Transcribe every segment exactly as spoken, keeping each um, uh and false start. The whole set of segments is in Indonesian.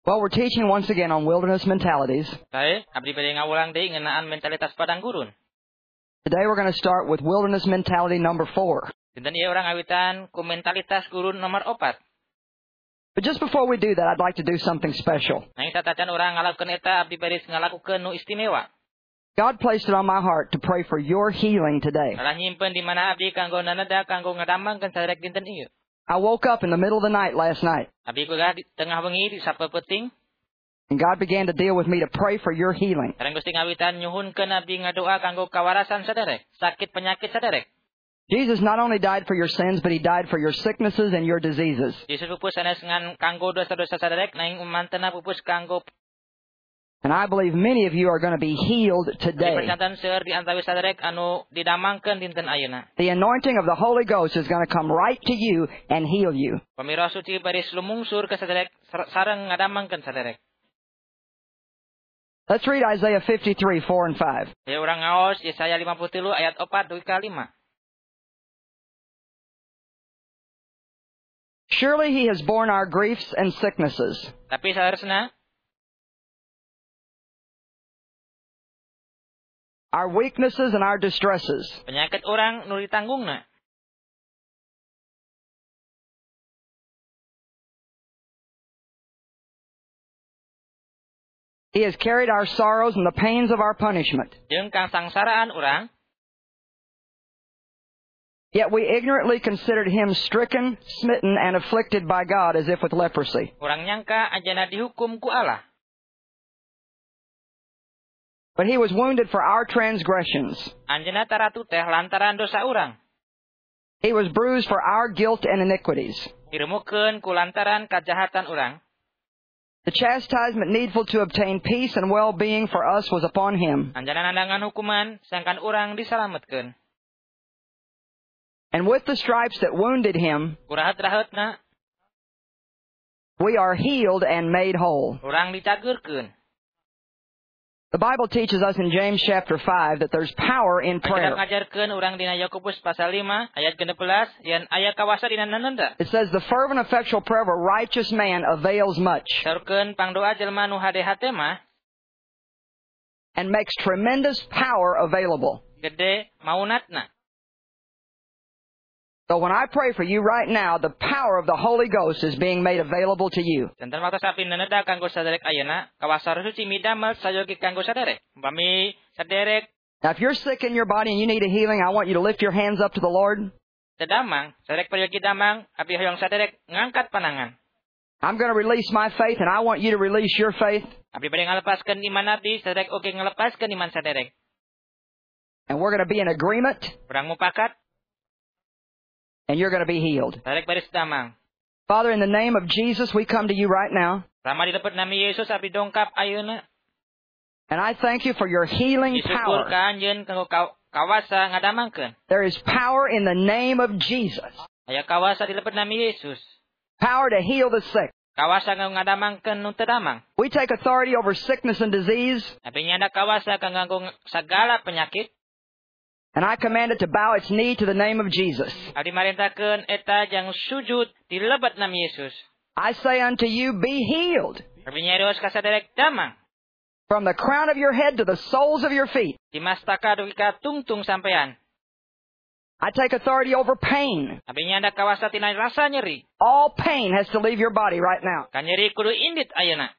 Well, we're teaching once again on wilderness mentalities. Baik, abdi bade ngawulang deui ngeunaan mentalitas padang gurun. Today we're going to start with wilderness mentality number four. Dinten ieu urang awitan ku mentalitas gurun nomor opat. But just before we do that, I'd like to do something special. Nanging satacan urang ngalakukeun eta abdi bade ngalakukeun nu istimewa. God placed it on my heart to pray for your healing today. Allah nyimpen di mana abdi kanggo naneda kanggo ngadamangkeun saderek dinten ieu. I woke up in the middle of the night last night. Abdi kuliah di tengah wengi di sapeuting. And God began to deal with me to pray for your healing. Sareng Gusti ngawitan nyuhunkeun abdi ngadoa kanggo kawarasan saderek, sakit penyakit saderek. Jesus not only died for your sins, but He died for your sicknesses and your diseases. Yesus pupus sanes ngan kanggo dosa-dosa saderek nanging umantena pupus kanggo. And I believe many of you are going to be healed today. Percantan seueur di antawis saderek anu didamangkeun dinten ayeuna. The anointing of the Holy Ghost is going to come right to you and heal you. Pamira suci baris lumungsur ka saderek sareng ngadamangkeun saderek. Let's read Isaiah fifty-three, four and five. Ya urang ngaos Yesaya lima puluh tilu ayat opat dugi ka lima. Surely He has borne our griefs and sicknesses. Tapi saeureusna our weaknesses and our distresses. penyakit orang nu ditanggungna. He has carried our sorrows and the pains of our punishment. Jeung kang sangsaraan urang. Yet we ignorantly considered Him stricken, smitten, and afflicted by God as if with leprosy. Urang nyangka anjeunna dihukum ku Allah. But He was wounded for our transgressions. Anjeunna taratu teh lantaran dosa urang. He was bruised for our guilt and iniquities. Dirumukeun ku lantaran kajahatan urang. The chastisement needful to obtain peace and well-being for us was upon Him. Anjeunna nandangan hukuman sangkan urang disalametkeun. And with the stripes that wounded Him, Kurahat-rahatna we are healed and made whole. urang dicageurkeun. The Bible teaches us in James chapter five that there's power in prayer. Ngajarkeun urang dina Yakobus pasal lima ayat genep belas yen aya kawasa dina nanenda. It says the fervent effectual prayer of a righteous man avails much. Saurkeun pangdoa jelema nu hade hate mah and makes tremendous power available. Gede maunatna. So when I pray for you right now, the power of the Holy Ghost is being made available to you. Janten waktu sapi naneda kanggo saderek ayeuna kawasa suci midamel sayogi kanggo saderek. Umpami saderek. Now if you're sick in your body and you need a healing, I want you to lift your hands up to the Lord. Sedamang, saderek payogi damang, api hoyong saderek ngangkat panangan. I'm going to release my faith and I want you to release your faith. Api bade ngalepaskeun iman abdi, saderek oge ngalepaskeun iman saderek. And we're going to be in agreement. Urang mupakat. And you're going to be healed. Saderek baris damang. Father, in the name of Jesus, we come to you right now. Rama dilepet nami Yesus api dongkap ayeuna. And I thank you for your healing Disyukur power. ka anjeun kanggo kawasa ngadamangkeun. There is power in the name of Jesus. Aya kawasa dilepet nami Yesus. Power to heal the sick. Kawasa kanggo ngadamangkeun nu teu damang. We take authority over sickness and disease. Tapi nyanda kawasa kanggo sagala penyakit. And I command it to bow its knee to the name of Jesus. Abdi marentakeun eta jang sujud dilebet nami Yesus. I say unto you, be healed. Abdi nyarios ka saderek damang. From the crown of your head to the soles of your feet. Di mastaka dugi ka tungtung sampean. I take authority over pain. Abdi nyanda kawasa tina rasa nyeri. All pain has to leave your body right now. Ka nyeri kudu indit ayeuna.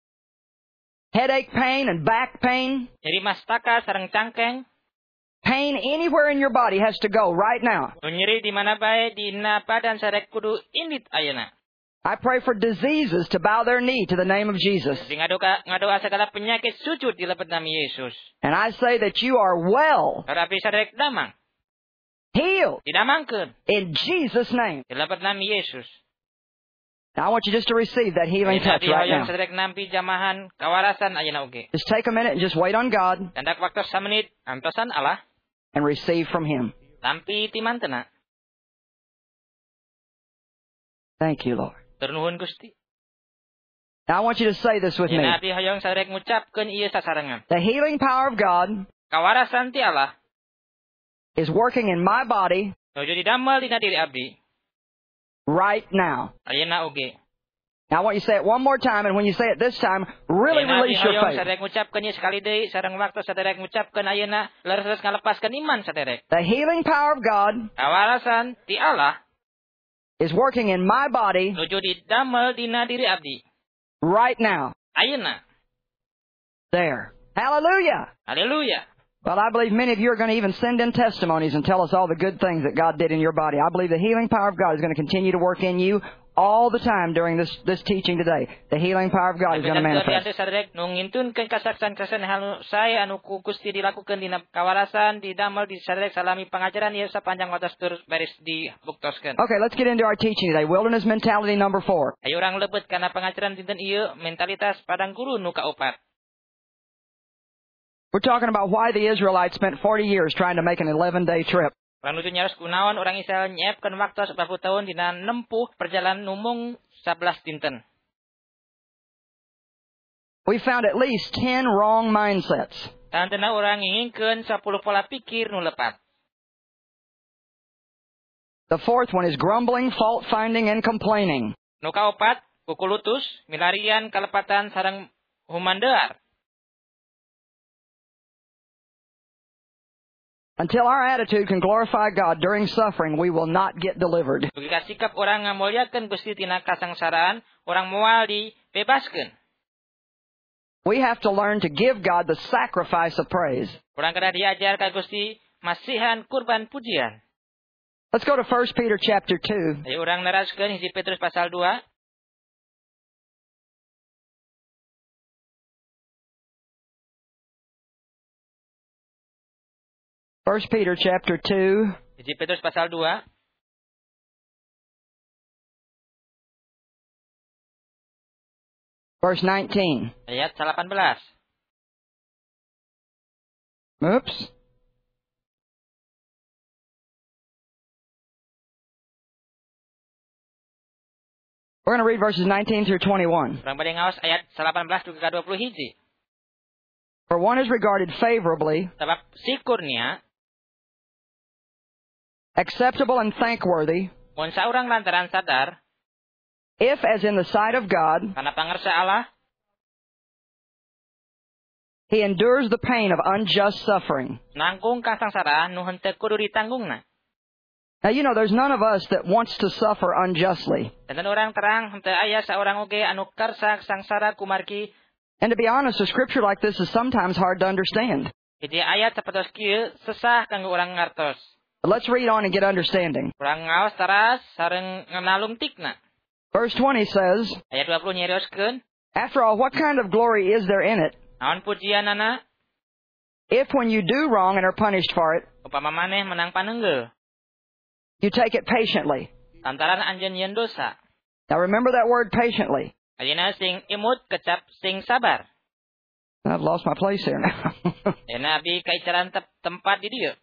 Headache pain and back pain. Nyeri mastaka sareng cangkeng. Pain anywhere in your body has to go right now. Nyeri di mana bae dina badan sarek kudu indit ayeuna. I pray for diseases to bow their knee to the name of Jesus. Di ngadoa ngadoa segala penyakit sujud dilebet nami Yesus. And I say that you are well. Tetapi sarek damang. Healed. Didamangkeun. In Jesus' name. Dilebet nami Yesus. Now I want you just to receive that healing touch right now. Sarek nampi jamahan kawarasan ayeuna oge. Just take a minute and just wait on God. Tandak waktu samenit antosan Allah. And receive from Him. Tampi timantena. Thank you, Lord. Turnuhun Gusti. Now I want you to say this with me. Yen abdi hoyong sarek ngucapkeun ieu sasarengan. The healing power of God Kawarasan ti Allah is working in my body nuju didamel dina diri abdi right now. ayeuna oge. Now I want you to say it one more time, and when you say it this time, really Ayeuna release your hoyong faith. saderek ngucapkeun ieu sekali deui sareng waktu saderek ngucapkeun ayeuna leres ngalepaskeun iman saderek. The healing power of God Kawarasan ti Allah is working in my body nuju didamel dina diri abdi. right now. Ayeuna. There. Hallelujah. Haleluya. Well, I believe many of you are going to even send in testimonies and tell us all the good things that God did in your body. I believe the healing power of God is going to continue to work in you all the time during this this teaching today. The healing power of God is going to manifest. Saderek nu ngintunkeun kasaksan-kasaksan hal saya anu ku Gusti dilakukeun dina kawarasan didamel di saderek salami pangajaran ieu sapanjang waktu terus beres dibuktoskeun. Okay, let's get into our teaching today. Wilderness mentality number four. Ayo urang lebeut kana pangajaran dinten ieu mentalitas padang gurun nu kaopat. We're talking about why the Israelites spent forty years trying to make an eleven-day trip. Urang nuju nyaros kunaon urang Israel nyiepkeun waktu sepuluh tahun dina nempuh perjalanan numung sebelas dinten. We found at least ten wrong mindsets. Tantena urang ngingkeun sepuluh pola pikir nu lepat. The fourth one is grumbling, fault-finding, and complaining. Nu kaopat kukulutus, milarian, kalepatan sareng humandear. Until our attitude can glorify God during suffering, we will not get delivered. Jika sikap orang ngamulyakeun Gusti tina kasangsaraan, orang moal dibebaskeun. We have to learn to give God the sacrifice of praise. Urang kada diajar ka Gusti masihan kurban pujian. Let's go to First Peter chapter two. Ayo urang neraskeun hiji Petrus pasal dua. First Peter chapter two. Hiji Petrus pasal dua. Verse nineteen. Ayat delapan belas. Oops. We're going to read verses nineteen through twenty-one. Urang bade ngaos ayat delapan belas dugi ka dua puluh hiji. For one is regarded favorably, Sebab si kurnia acceptable and thankworthy, mun saurang lantaran sadar if as in the sight of God, kana pangarsa Allah he endures the pain of unjust suffering. nanggung kasangsaraan nu henteu kudu ditanggungna. Now, you know, there's none of us that wants to suffer unjustly. Dan orang terang henteu aya saurang oge anu karsa sangsara kumargi. And to be honest, a scripture like this is sometimes hard to understand. Hiji ayat sapertos kieu sesah kanggo urang ngartos. But let's read on and get understanding. Urang ngaos taras sareng nganalungtikna. Verse twenty says, Ayat dua puluh nyerioskeun, after all, what kind of glory is there in it, naon pujianana if when you do wrong and are punished for it, upama maneh menang paneunggeuh you take it patiently? lantaran anjeun nyieun dosa. Now remember that word patiently. Ayeuna sing imut kecap sing sabar. I've lost my place here now. Ayeuna abdi kaicaran tempat di dieu.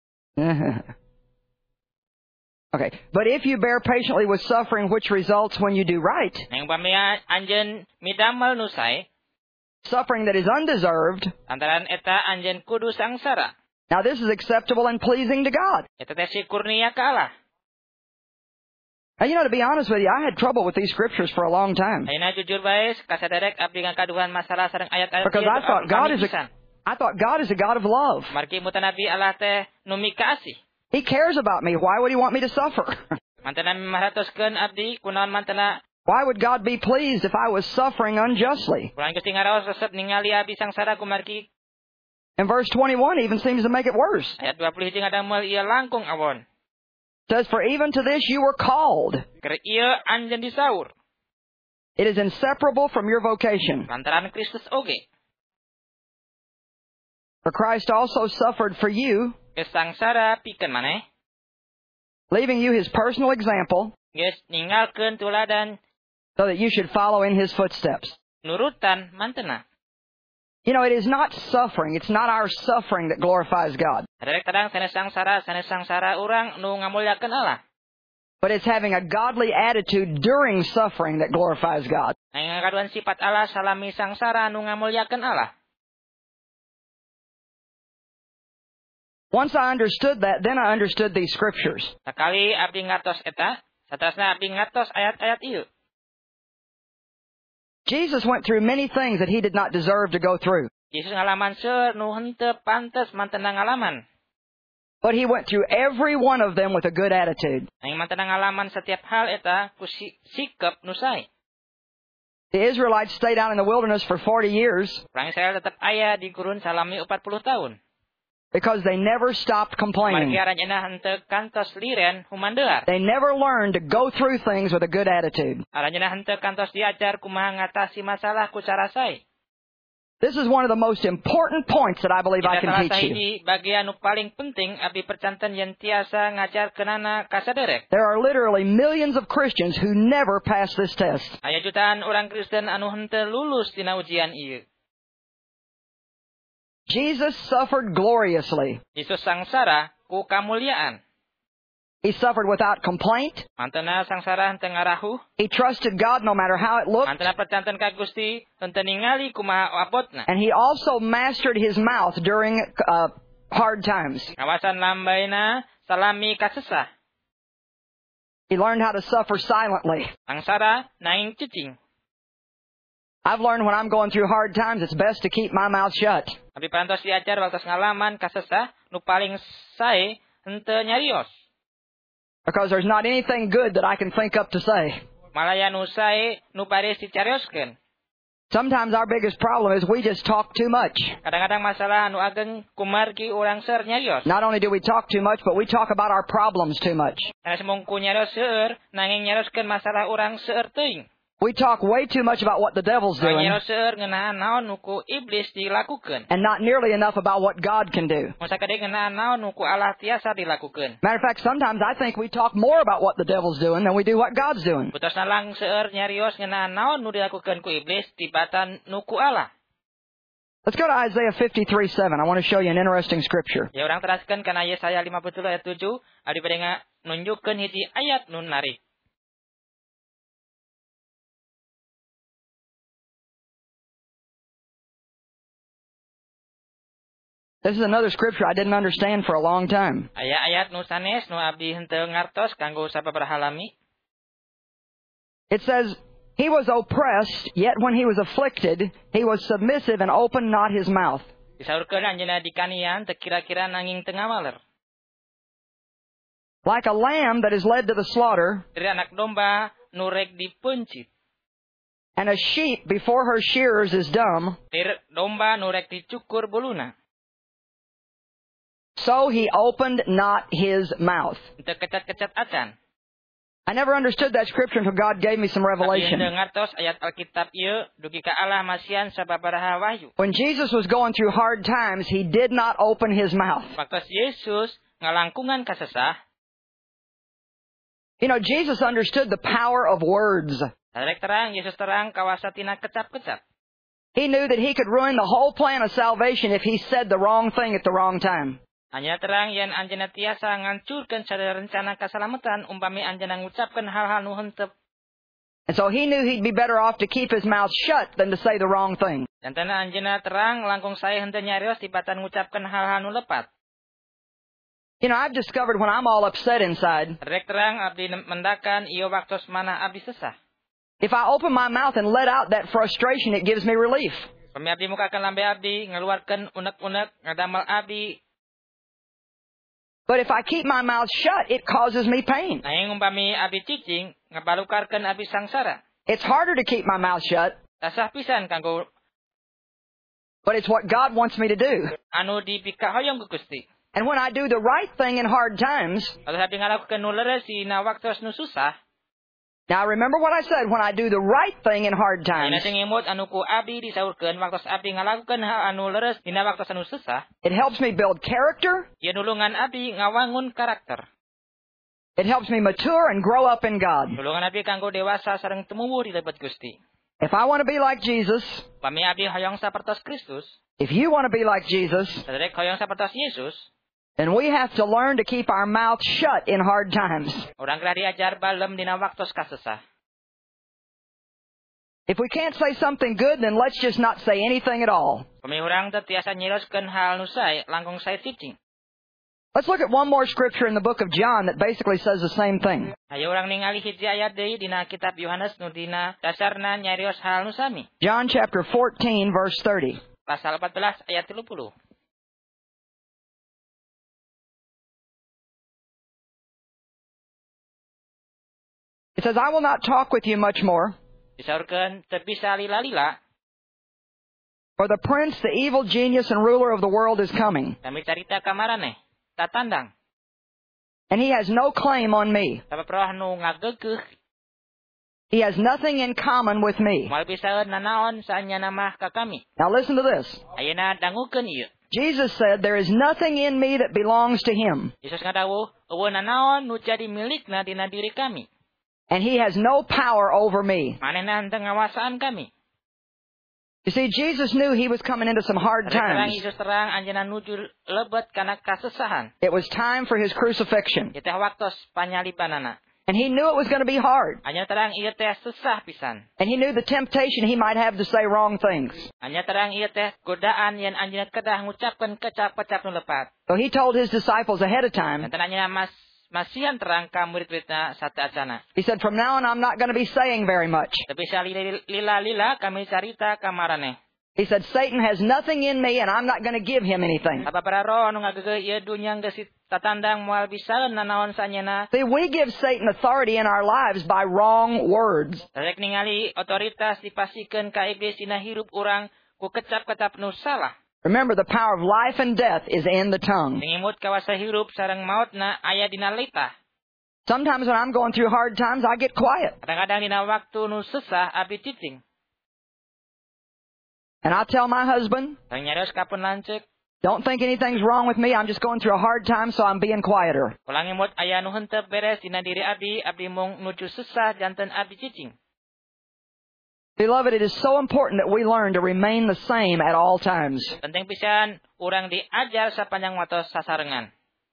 Okay, but if you bear patiently with suffering which results when you do right, Nang pamea anjeun midamel nu sae, suffering that is undeserved, lantaran eta anjeun kudu sangsara. now this is acceptable and pleasing to God. Eta teh si kurnia ka Allah. Now, you know, to be honest with you, I had trouble with these scriptures for a long time. Ayeuna jujur bae kasaderek abdi ngakaduhan masalah sareng ayat-ayat Because I thought God is a, I thought God is a God of love. margi mutan nabi Allah teh nu mikasih. He cares about me. Why would he want me to suffer? Mantena maratoskeun abdi kunaon mantena Why would God be pleased if I was suffering unjustly? urang Gusti ngaraos resep ningali abdi sangsara kumargi. And verse twenty-one even seems to make it worse. Ayat dua puluh hiji ngadamel ieu langkung awon. It says, for even to this you were called. Keur ieu anjeun disaur. It is inseparable from your vocation. Lantaran Kristus oge. For Christ also suffered for you, Kesangsara pikeun maneh. leaving you his personal example, Geus ninggalkeun tuladan so that you should follow in his footsteps. nurutan mantena. You know, it is not suffering. It's not our suffering that glorifies God. Saderek tadang sanes sangsara, sanes sangsara urang nu ngamulyakeun Allah. But it's having a godly attitude during suffering that glorifies God. Nang ngakaduan sifat Allah salami sangsara nu ngamulyakeun Allah. Once I understood that, then I understood these scriptures. Sakali abdi ngatos eta, saterusna abdi ngatos ayat-ayat ieu. Jesus went through many things that he did not deserve to go through. Yesus ngalaman seueur nu henteu pantes mantena ngalaman. But he went through every one of them with a good attitude. Aing mantena ngalaman setiap hal eta ku sikap nu sae. The Israelites stayed out in the wilderness for forty years. Orang Israel tetap aya di gurun salami empat puluh tahun. Because they never stopped complaining. Margi aranjeunna henteu kantos liren humandear. They never learned to go through things with a good attitude. Aranjeunna henteu kantos diajar kumaha ngatasi masalah ku cara sae. This is one of the most important points that I believe I can teach you. Ini bagian nu paling penting abdi percanten yen tiasa ngajarkeunana ka saderek. There are literally millions of Christians who never pass this test. Aya jutaan orang Kristen anu henteu lulus tina ujian ieu. Jesus suffered gloriously. Yesus sangsara ku kamuliaan. He suffered without complaint. Mantena sangsara henteu ngarahu. He trusted God no matter how it looked. Mantena percanten ka Gusti henteu ningali kumaha abotna. And he also mastered his mouth during uh, hard times. Ngawasan lambaina salami kasesah. He learned how to suffer silently. Sangsara naing cicing. I've learned when I'm going through hard times, it's best to keep my mouth shut. Abdi pantos diajar waktu ngalaman kasesah nu paling sae henteu nyarios. Because there's not anything good that I can think up to say. Malaya nu sae nu baris dicarioskeun. Sometimes our biggest problem is we just talk too much. Kadang-kadang masalah anu ageng kumargi urang seueur nyarios. Not only do we talk too much, but we talk about our problems too much. Karena semungku nyarios seueur, nanging nyarioskeun masalah urang seueur teuing. We talk way too much about what the devil's doing. Nyarios seueur ngeunaan naon nu ku iblis dilakukeun. And not nearly enough about what God can do. Masa kade ngeunaan naon nu ku Allah tiasa dilakukeun. Matter of fact, sometimes I think we talk more about what the devil's doing than we do what God's doing. Butosna lang seueur nyarios ngeunaan naon nu dilakukeun ku iblis tibatan nu ku Allah. Let's go to Isaiah fifty-three seven. I want to show you an interesting scripture. Ya urang teraskeun kana Yesaya lima puluh ayat tujuh, abdi bade nunjukkeun hiji ayat nu narik. This is another scripture I didn't understand for a long time. Aya ayat nu sanes nu abdi henteu ngartos kanggo sababaraha lami. It says, he was oppressed, yet when he was afflicted, he was submissive and opened not his mouth. Disaurkeun anjeunna dikanian teu kira-kira nanging teu ngamaler. Like a lamb that is led to the slaughter, Dari anak domba nu rek dipencit. and a sheep before her shearers is dumb, Dari domba nu rek dicukur buluna. so he opened not his mouth. Teu kecat-kecat acan. I never understood that scripture until God gave me some revelation. Abdi henteu ngartos ayat Alkitab ieu dugi ka Allah masian sababaraha wahyu. When Jesus was going through hard times, he did not open his mouth. Waktu Yesus ngalangkungan kasesah, You know, Jesus understood the power of words. Sadek terang Yesus terang kawasa tina kecap-kecap. He knew that he could ruin the whole plan of salvation if he said the wrong thing at the wrong time. Hanya terang yen anjeunna tiasa ngancurkeun sadaya rencana kasalamatan umpami anjeunna ngucapkeun hal-hal nu henteu. And so he knew he'd be better off to keep his mouth shut than to say the wrong thing. Dan tana anjeunna terang langkung sae henteu nyarios tibatan ngucapkeun hal-hal nu lepat. You know, I've discovered when I'm all upset inside, Rek terang abdi mendakan ieu waktos mana abdi sesah. if I open my mouth and let out that frustration, it gives me relief. Pami abdi mukakeun lambe abdi ngaluarkeun unek-unek ngadamel abdi. But if I keep my mouth shut, it causes me pain. Nanging umpami abdi cicing ngabalukarkeun abdi sangsara. It's harder to keep my mouth shut, Tasah pisan kanggo but it's what God wants me to do. anu dipikahoyong ku Gusti. And when I do the right thing in hard times, Kalau abdi ngalakukeun nu leres dina waktos nu susah, now remember what I said, when I do the right thing in hard times, dina sing imut anu ku abdi disaurkeun waktos abdi ngalakukeun hal anu leres dina waktos anu susah, it helps me build character, ieu nulungan abdi ngawangun karakter. it helps me mature and grow up in God. Nulungan abdi kanggo dewasa sareng tumuwuh di lebat Gusti. If I want to be like Jesus, Pami abdi hoyong sapertos Kristus, if you want to be like Jesus, sadek hoyong sapertos Yesus, then we have to learn to keep our mouth shut in hard times. urang kena diajar balem dina waktos kasesah. If we can't say something good, then let's just not say anything at all. Pami urang teu tiasa nyiroskeun hal nu sae langkung sae cicing. Let's look at one more scripture in the book of John that basically says the same thing. Ayo orang ningali hiji ayat deui dina kitab Yohanes nu dina dasarna nyarios hal nu sami. John chapter fourteen, verse thirty. Pasal empat belas ayat tiga puluh. It says, I will not talk with you much more. Disaurkeun teu bisa lila-lila. For the prince, the evil genius and ruler of the world is coming. Kami carita ka maraneh. Tatandang. And he has no claim on me. Sapaproh nu ngageugeuh. He has nothing in common with me. Moal bisaeun nanaon saanyana mah ka kami. Now listen to this. Ayeuna dangukeun ieu. Jesus said, there is nothing in me that belongs to him. Yesus ngadawuh, eueuh nanaon nu jadi milikna dina diri kami. And he has no power over me. Manehna henteu ngawasaan kami. You see, Jesus knew he was coming into some hard Terang times. Yesus terang anjeunna nuju lebet kana kasesahan. It was time for his crucifixion. Ieu teh waktos panyalibanana. And he knew it was going to be hard. Anjeunna terang ieu teh susah pisan. And he knew the temptation he might have to say wrong things. Anjeunna terang ieu teh godaan yen anjeunna kedah ngucapkeun kecap-kecap nu lepat. So he told his disciples ahead of time, Enten anjeunna mas masihan terang ka murid-muridna sateacana. he said, from now on I'm not going to be saying very much. Tapi lila-lila kami carita ka maraneh. He said, Satan has nothing in me and I'm not going to give him anything. Apa para roh anu ngageugeuh ieu dunya geus tatandang moal bisaeun nanaon saanyana. See, we give Satan authority in our lives by wrong words. Rek ningali otoritas dipasikeun ka iblis dina hirup urang ku kecap-kecap nu salah. Remember, the power of life and death is in the tongue. Ngimut kawasa hirup sareng mautna aya dina litah. Sometimes when I'm going through hard times, I get quiet. Kadang-kadang dina waktu nu susah abdi cicing. And I tell my husband, Sareng nyarios ka pun lanceuk, don't think anything's wrong with me. I'm just going through a hard time, so I'm being quieter. ulang ngimut aya nu henteu beres dina diri abdi, abdi mung nuju susah janten abdi cicing. Beloved, it is so important that we learn to remain the same at all times. Penting pisan urang diajar sapanjang watos sasarengan.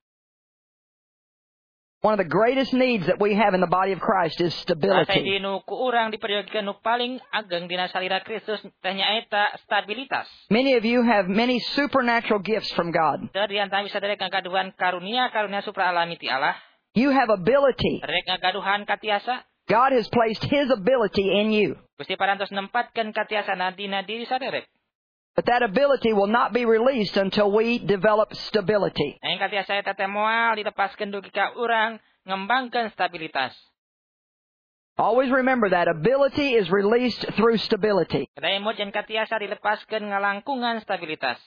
One of the greatest needs that we have in the body of Christ is Asa stability. di nu ku urang diperyogikan nu paling ageng dina salira Kristus teh nyaeta stabilitas. Many of you have many supernatural gifts from God. Teu di antara sadayek ngagaduhan karunia-karunia supraalami ti Allah. You have ability. Rek ngagaduhan katiasa. God has placed His ability in you. Gusti parantos nempatkeun katiasana dina diri saderek. But that ability will not be released until we develop stability. Ing katiasa eta teh moal dilepaskeun dugi ka urang ngembangkeun stabilitas. Always remember that ability is released through stability. Kadaya imut yen katiasa dilepaskeun ngalangkungan stabilitas.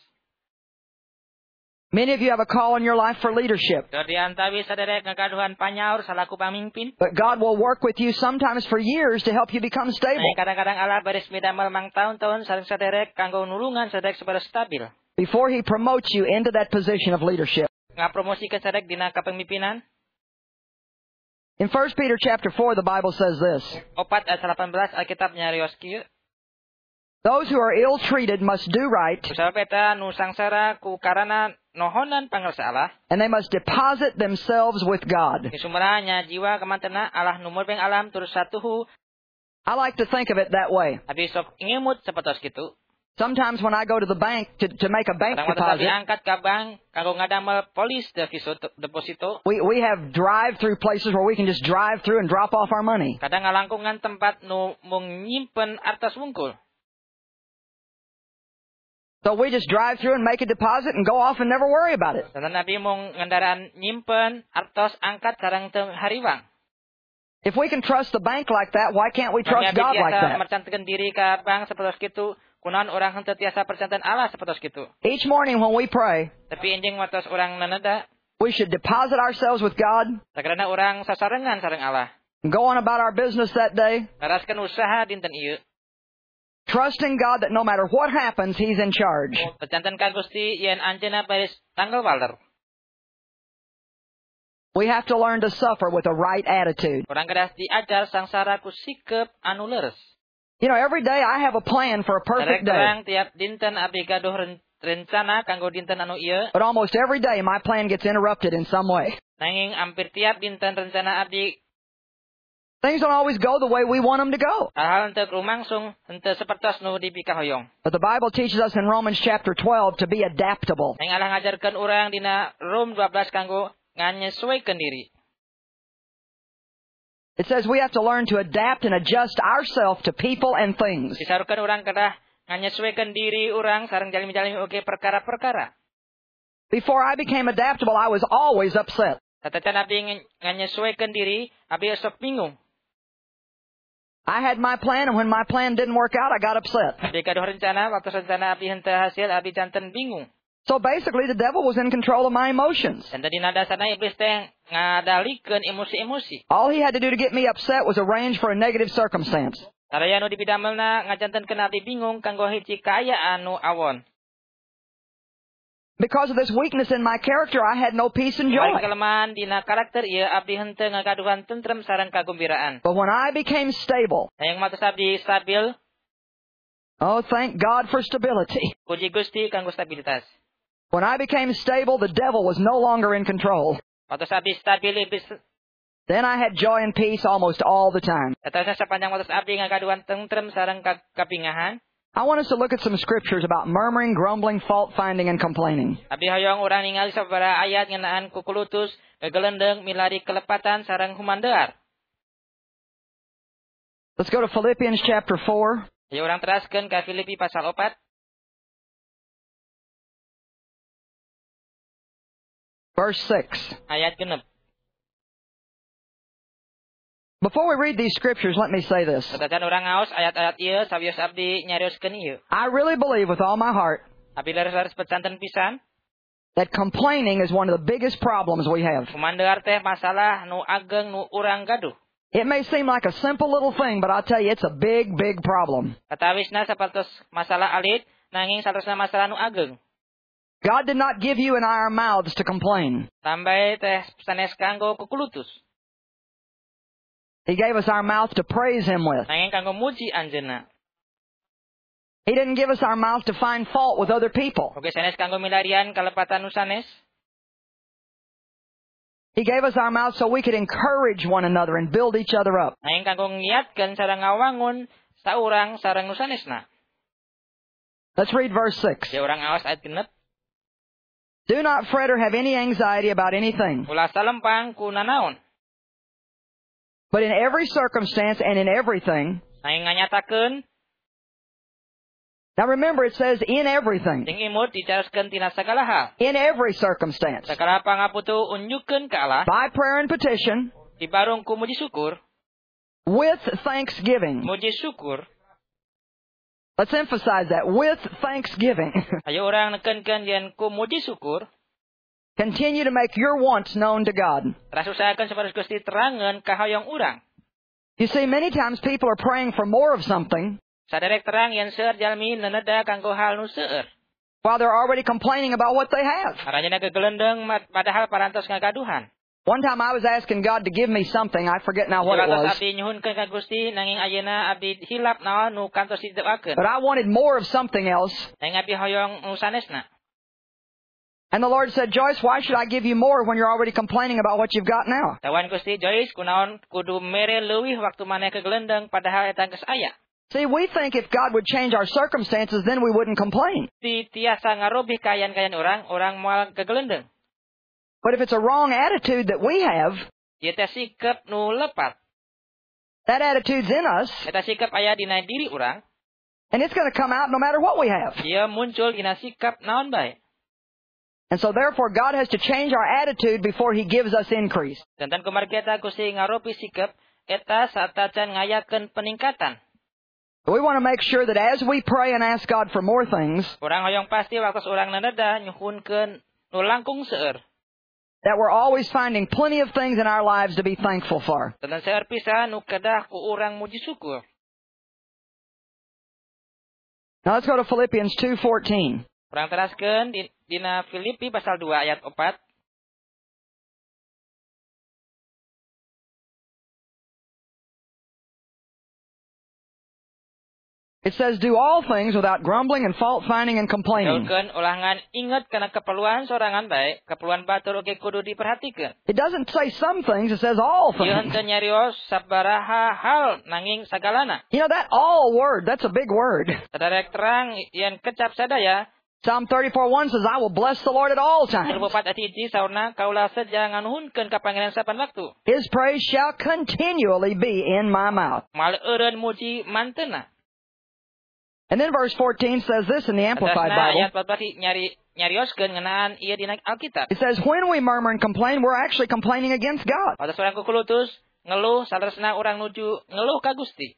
Many of you have a call in your life for leadership. Teu di antawi saderek ngagaduhan panyaur salaku pamimpin. But God will work with you sometimes for years to help you become stable. Ing kadang-kadang Allah beres midamel mang tahun-tahun sareng saderek kanggo nulungan saderek supaya stabil. Before He promotes you into that position of leadership. Ngapromosikeun saderek dina kapemimpinan. In First Peter chapter four, the Bible says this. Opat ayat delapan belas Alkitab nyarios kieu. Those who are ill-treated must do right, Kusabab eta nu sangsara ku karana nohonan pangarsa Allah. and they must deposit themselves with God. Kisumberanya jiwa kamantena Allah numur beng alam terus satuhu. I like to think of it that way. Abi sok ngimut sapatos kitu. Sometimes when I go to the bank to, to make a bank Kadang waktu deposit, diangkat ka bank kanggo ngadamel polis deposito. we, we have drive-through places where we can just drive through and drop off our money. Kadang ngalangkungan tempat nu mung nyimpen artas wungkul. So we just drive through and make a deposit and go off and never worry about it. Dan nabi mung ngendaraan nyimpen artos angkat sareng teu hariwang. If we can trust the bank like that, why can't we trust God like that? Mercantekeun diri ka bank sapertos kitu, kunaon urang henteu tiasa percanten Allah sapertos kitu. Each morning when we pray, Tapi enjing watos urang naneda, we should deposit ourselves with God sakarana urang sasarengan sareng Allah. and go on about our business that day, Laraskeun usaha dinten ieu. trusting God that no matter what happens, He's in charge. Percanten ka Gusti yen anjeunna baris tanggal walder. We have to learn to suffer with a right attitude. Urang kedah diajar sangsara ku sikep anu leres. You know, every day I have a plan for a perfect day. Terang tiap dinten abdi gaduh rencana kanggo dinten anu ieu. But almost every day my plan gets interrupted in some way. Nanging hampir tiap dinten rencana abdi Things don't always go the way we want them to go. Hal-hal henteu rumangsung, henteu sapertos nu dipika hoyong. But the Bible teaches us in Romans chapter twelve to be adaptable. Yang Allah ngajarkeun urang dina Rom dua belas kanggo nganyesuaikeun diri. It says we have to learn to adapt and adjust ourselves to people and things. Disarukeun urang kedah nganyesuaikeun diri urang sareng jalmi-jalmi oge perkara-perkara. Before I became adaptable, I was always upset. Tatacan abdi nganyesuaikeun diri, abdi sok bingung. I had my plan, and when my plan didn't work out, I got upset. Abdi kaduh rencana, waktu rencana abdi henteu hasil, abdi janten bingung. So basically, the devil was in control of my emotions. Dan tadi nadasana iblis teh ngadalikeun emosi-emosi. All he had to do to get me upset was arrange for a negative circumstance. Saraya nu dipidamelna ngajantenkeun abdi bingung kanggo hiji kaayaan nu awon. Because of this weakness in my character, I had no peace and joy. Balik kelemahan dina karakter ieu abdi henteu ngagaduhan tentrem sareng kagumbiraan. But when I became stable, Hayang matos abdi stabil, oh, thank God for stability. puji Gusti kanggo stabilitas. When I became stable, the devil was no longer in control. Matos abdi stabil iblis, Then I had joy and peace almost all the time. tetesna sapanjang matos abdi ngagaduhan tentrem sareng kapingahan. I want us to look at some scriptures about murmuring, grumbling, fault-finding, and complaining. Abdi hoyong urang ningali sabaraha ayat ngeunaan kukulutus, gegelendeng, milari kelepatan sareng humandear. Let's go to Philippians chapter four. Ya urang teraskeun ka Filipi pasal opat, verse six. ayat genep. Before we read these scriptures, let me say this. Tatacan urang ngaos ayat-ayat ieu sabios abdi nyarioskeun ieu. I really believe with all my heart Abdi leres-leres pecanten pisan, that complaining is one of the biggest problems we have. humandear teh masalah nu ageng nu urang gaduh. It may seem like a simple little thing, but I'll tell you, it's a big, big problem. Katawisna sapertos masalah alit, nanging saterusna masalah nu ageng. God did not give you and I our mouths to complain. Tambahe teh sanes kanggo kukulutus. He gave us our mouth to praise Him with. Nanging kanggo muji anjeunna. He didn't give us our mouth to find fault with other people. Oge sanes kanggo milarian kalepatan nu sanes. He gave us our mouth so we could encourage one another and build each other up. Nanging kanggo ngiatkeun sareng ngawangun saurang sareng nu sanesna. Let's read verse six. Ya urang aos ayat genep. Do not fret or have any anxiety about anything, Ulah salempang ku nanaon. but in every circumstance and in everything. Nanging nganyatakeun, Now remember, it says in everything. ting imut dicaroskeun tina sagala hal. In every circumstance. Sakala pangaputu unjukkeun ka Allah, By prayer and petition, dibarung ku muji syukur, with thanksgiving. muji syukur. Let's emphasize that. With thanksgiving. Ayo urang nekeunkeun yen ku muji syukur, Continue to make your wants known to God. rasusahakeun sapertos Gusti terangeun ka hoyong urang. You see, many times people are praying for more of something Saderek terang yen seueur jalmi neneda kanggo hal nu seueur. while they're already complaining about what they have. Aranjeunna gegelendeng padahal parantos ngagaduhan. One time I was asking God to give me something. I forget now what it Jelatos was. abdi nyuhunkeun ka Gusti nanging ayeuna abdi hilap naon nu kantos didoakeun. But I wanted more of something else. Nanging abdi hoyong nu sanesna. And the Lord said, Joyce, why should I give you more when you're already complaining about what you've got now? Tawan Gusti, Joyce, kunaon kudu mere leuwih waktu maneh kegelendeng padahal eta geus aya. See, we think if God would change our circumstances, then we wouldn't complain. Ti tiasa ngarobih kayan-kayan orang, orang moal kegelendeng. But if it's a wrong attitude that we have, Ieu teh sikep nu lepat. that attitude's in us, Eta sikep aya dina diri urang, and it's going to come out no matter what we have. ieu muncul dina sikep naon bae. And so therefore, God has to change our attitude before He gives us increase. Danten kumargi eta Gusti ngarobi sikep, eta satacan ngayakeun peningkatan. We want to make sure that as we pray and ask God for more things, Urang hoyong pasti waktu urang neneda nyuhunkeun nu langkung seueur. that we're always finding plenty of things in our lives to be thankful for. Danten seueur pisan nu kedah ku urang muji syukur. Now let's go to Philippians two fourteen. Urang teraskeun di, dina Filipi pasal dua ayat opat. It says, do all things without grumbling and fault finding and complaining. Daulkeun ulangan ingat kana keperluan sorangan bae, keperluan batur oge kudu diperhatikeun. It doesn't say some things, it says all Ieu things. henteu nyarios sabaraha hal nanging sagalana. You know, that all word, that's a big word. Sadarek terang yen kecap sadaya, Psalm thirty-four one says, I will bless the Lord at all times. Terbupat ati hiji saurna kaula saja nganuhunkeun ka pangeran sapan waktu. His praise shall continually be in my mouth. Mal eureun muji manteuna. And then verse fourteen says this in the Amplified Atasna Bible. ayat empat belas nyari nyarioskeun ngeunaan ieu dina Alkitab. It says, when we murmur and complain, we're actually complaining against God. Pada surang kukulutus ngeluh saresna urang nuju ngeluh ka Gusti.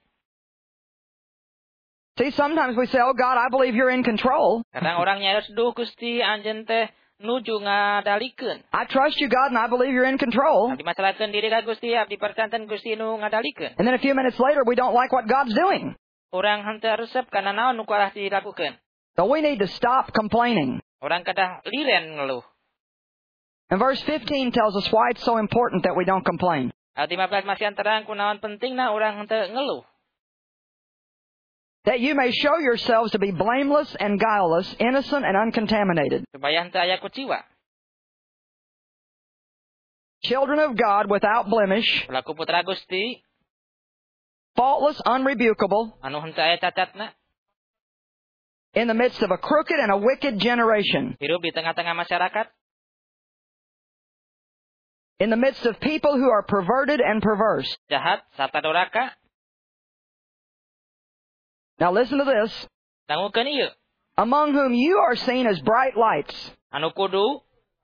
See, sometimes we say, oh God, I believe you're in control. Kadang orang nyarios, duh Gusti anjeun teh nuju ngadalikeun. I trust you, God, and I believe you're in control. Abdi masalahkeun diri ka Gusti, abdi percanten Gusti nu ngadalikeun. And then a few minutes later, we don't like what God's doing. Urang henteu resep kana naon nu kuarah dilakukeun. So we need to stop complaining. Orang kadah liren ngeluh. And verse fifteen tells us why it's so important that we don't complain. Ayat lima belas masih terang kunaon pentingna urang henteu ngeluh. That you may show yourselves to be blameless and guileless, innocent and uncontaminated. Supaya henteu aya kuciwa. Children of God without blemish, Laku putra Gusti faultless, unrebukable, anu henteu aya cacatna. in the midst of a crooked and a wicked generation. Hirup di tengah-tengah masyarakat. In the midst of people who are perverted and perverse. Jahat sarta doraka. Now listen to this. Dangukeun ieu. Among whom you are seen as bright lights. Anu kudu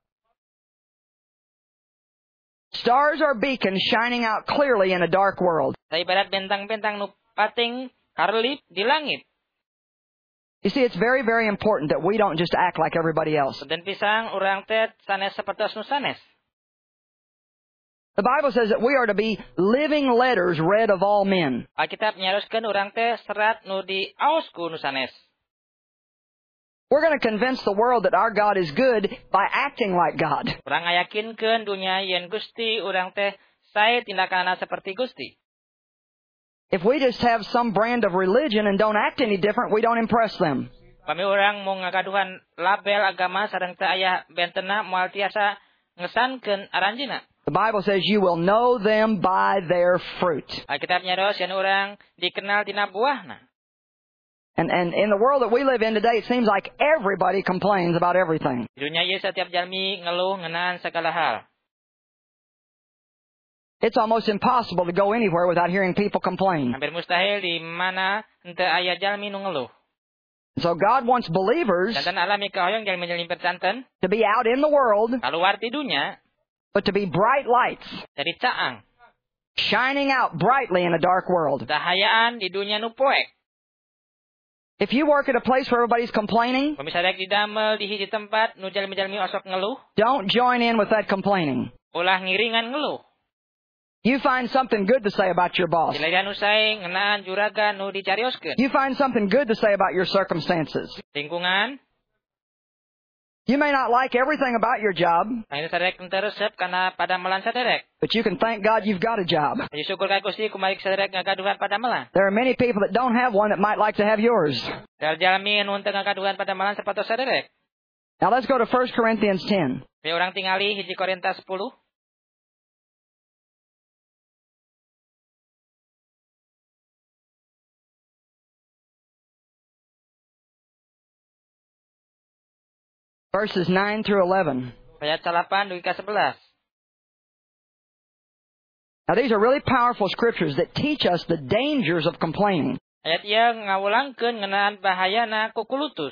Stars are beacons shining out clearly in a dark world. saibarat bentang-bentang nu pating karlip di langit. You see, it's very, very important that we don't just act like everybody else. Dan pisang urang teh sanes sapertos nu sanes. The Bible says that we are to be living letters read of all men. Alkitab nyaroskeun urang teh serat nu diaosku nu sanes. We're going to convince the world that our God is good by acting like God. Urang ngayakinkeun dunya yen Gusti urang teh sae tindakanna saperti Gusti. If we just have some brand of religion and don't act any different, we don't impress them. Pami urang mau ngagaduhan label agama sareng teu aya bentena moal tiasa ngesankeun aranjeunna. The Bible says you will know them by their fruit. Alkitab nyaros yen urang dikenal tina buahna. And, and in the world that we live in today, it seems like everybody complains about everything. Di dunya ieu setiap jalmi ngeluh ngeunaan segala hal. It's almost impossible to go anywhere without hearing people complain. Hampir mustahil di mana henteu aya jalmi nu ngeluh. So God wants believers Jantan alami kahoyong jalmi-jalmi percanten to be out in the world, kaluar ti dunya but to be bright lights, jadi caang. shining out brightly in a dark world. Dahayaan di dunya nu poek. If you work at a place where everybody's complaining, Pemisalek di damel di hiji tempat nu jalmi-jalmi osok ngeluh, don't join in with that complaining. ulah ngiringan ngeluh. You find something good to say about your boss. Dilaian usai ngeunaan juragan nu dicarioskeun. You find something good to say about your circumstances. Lingkungan, You may not like everything about your job, anu saderek teu resep kana padamelan saderek. but you can thank God you've got a job. Jadi syukur ka Gusti kumarik saderek ngagaduhan padamelan. There are many people that don't have one that might like to have yours. Dal jalmi nu teu ngagaduhan padamelan sapatos saderek. Now let's go to First Corinthians ten. Be urang tingali hiji Korintus sepuluh. Verses nine through eleven. Ayat salapan dugi ka sebelas. Now these are really powerful scriptures that teach us the dangers of complaining. Ayat ieu ngawulangkeun ngeunaan bahayana kukulutus.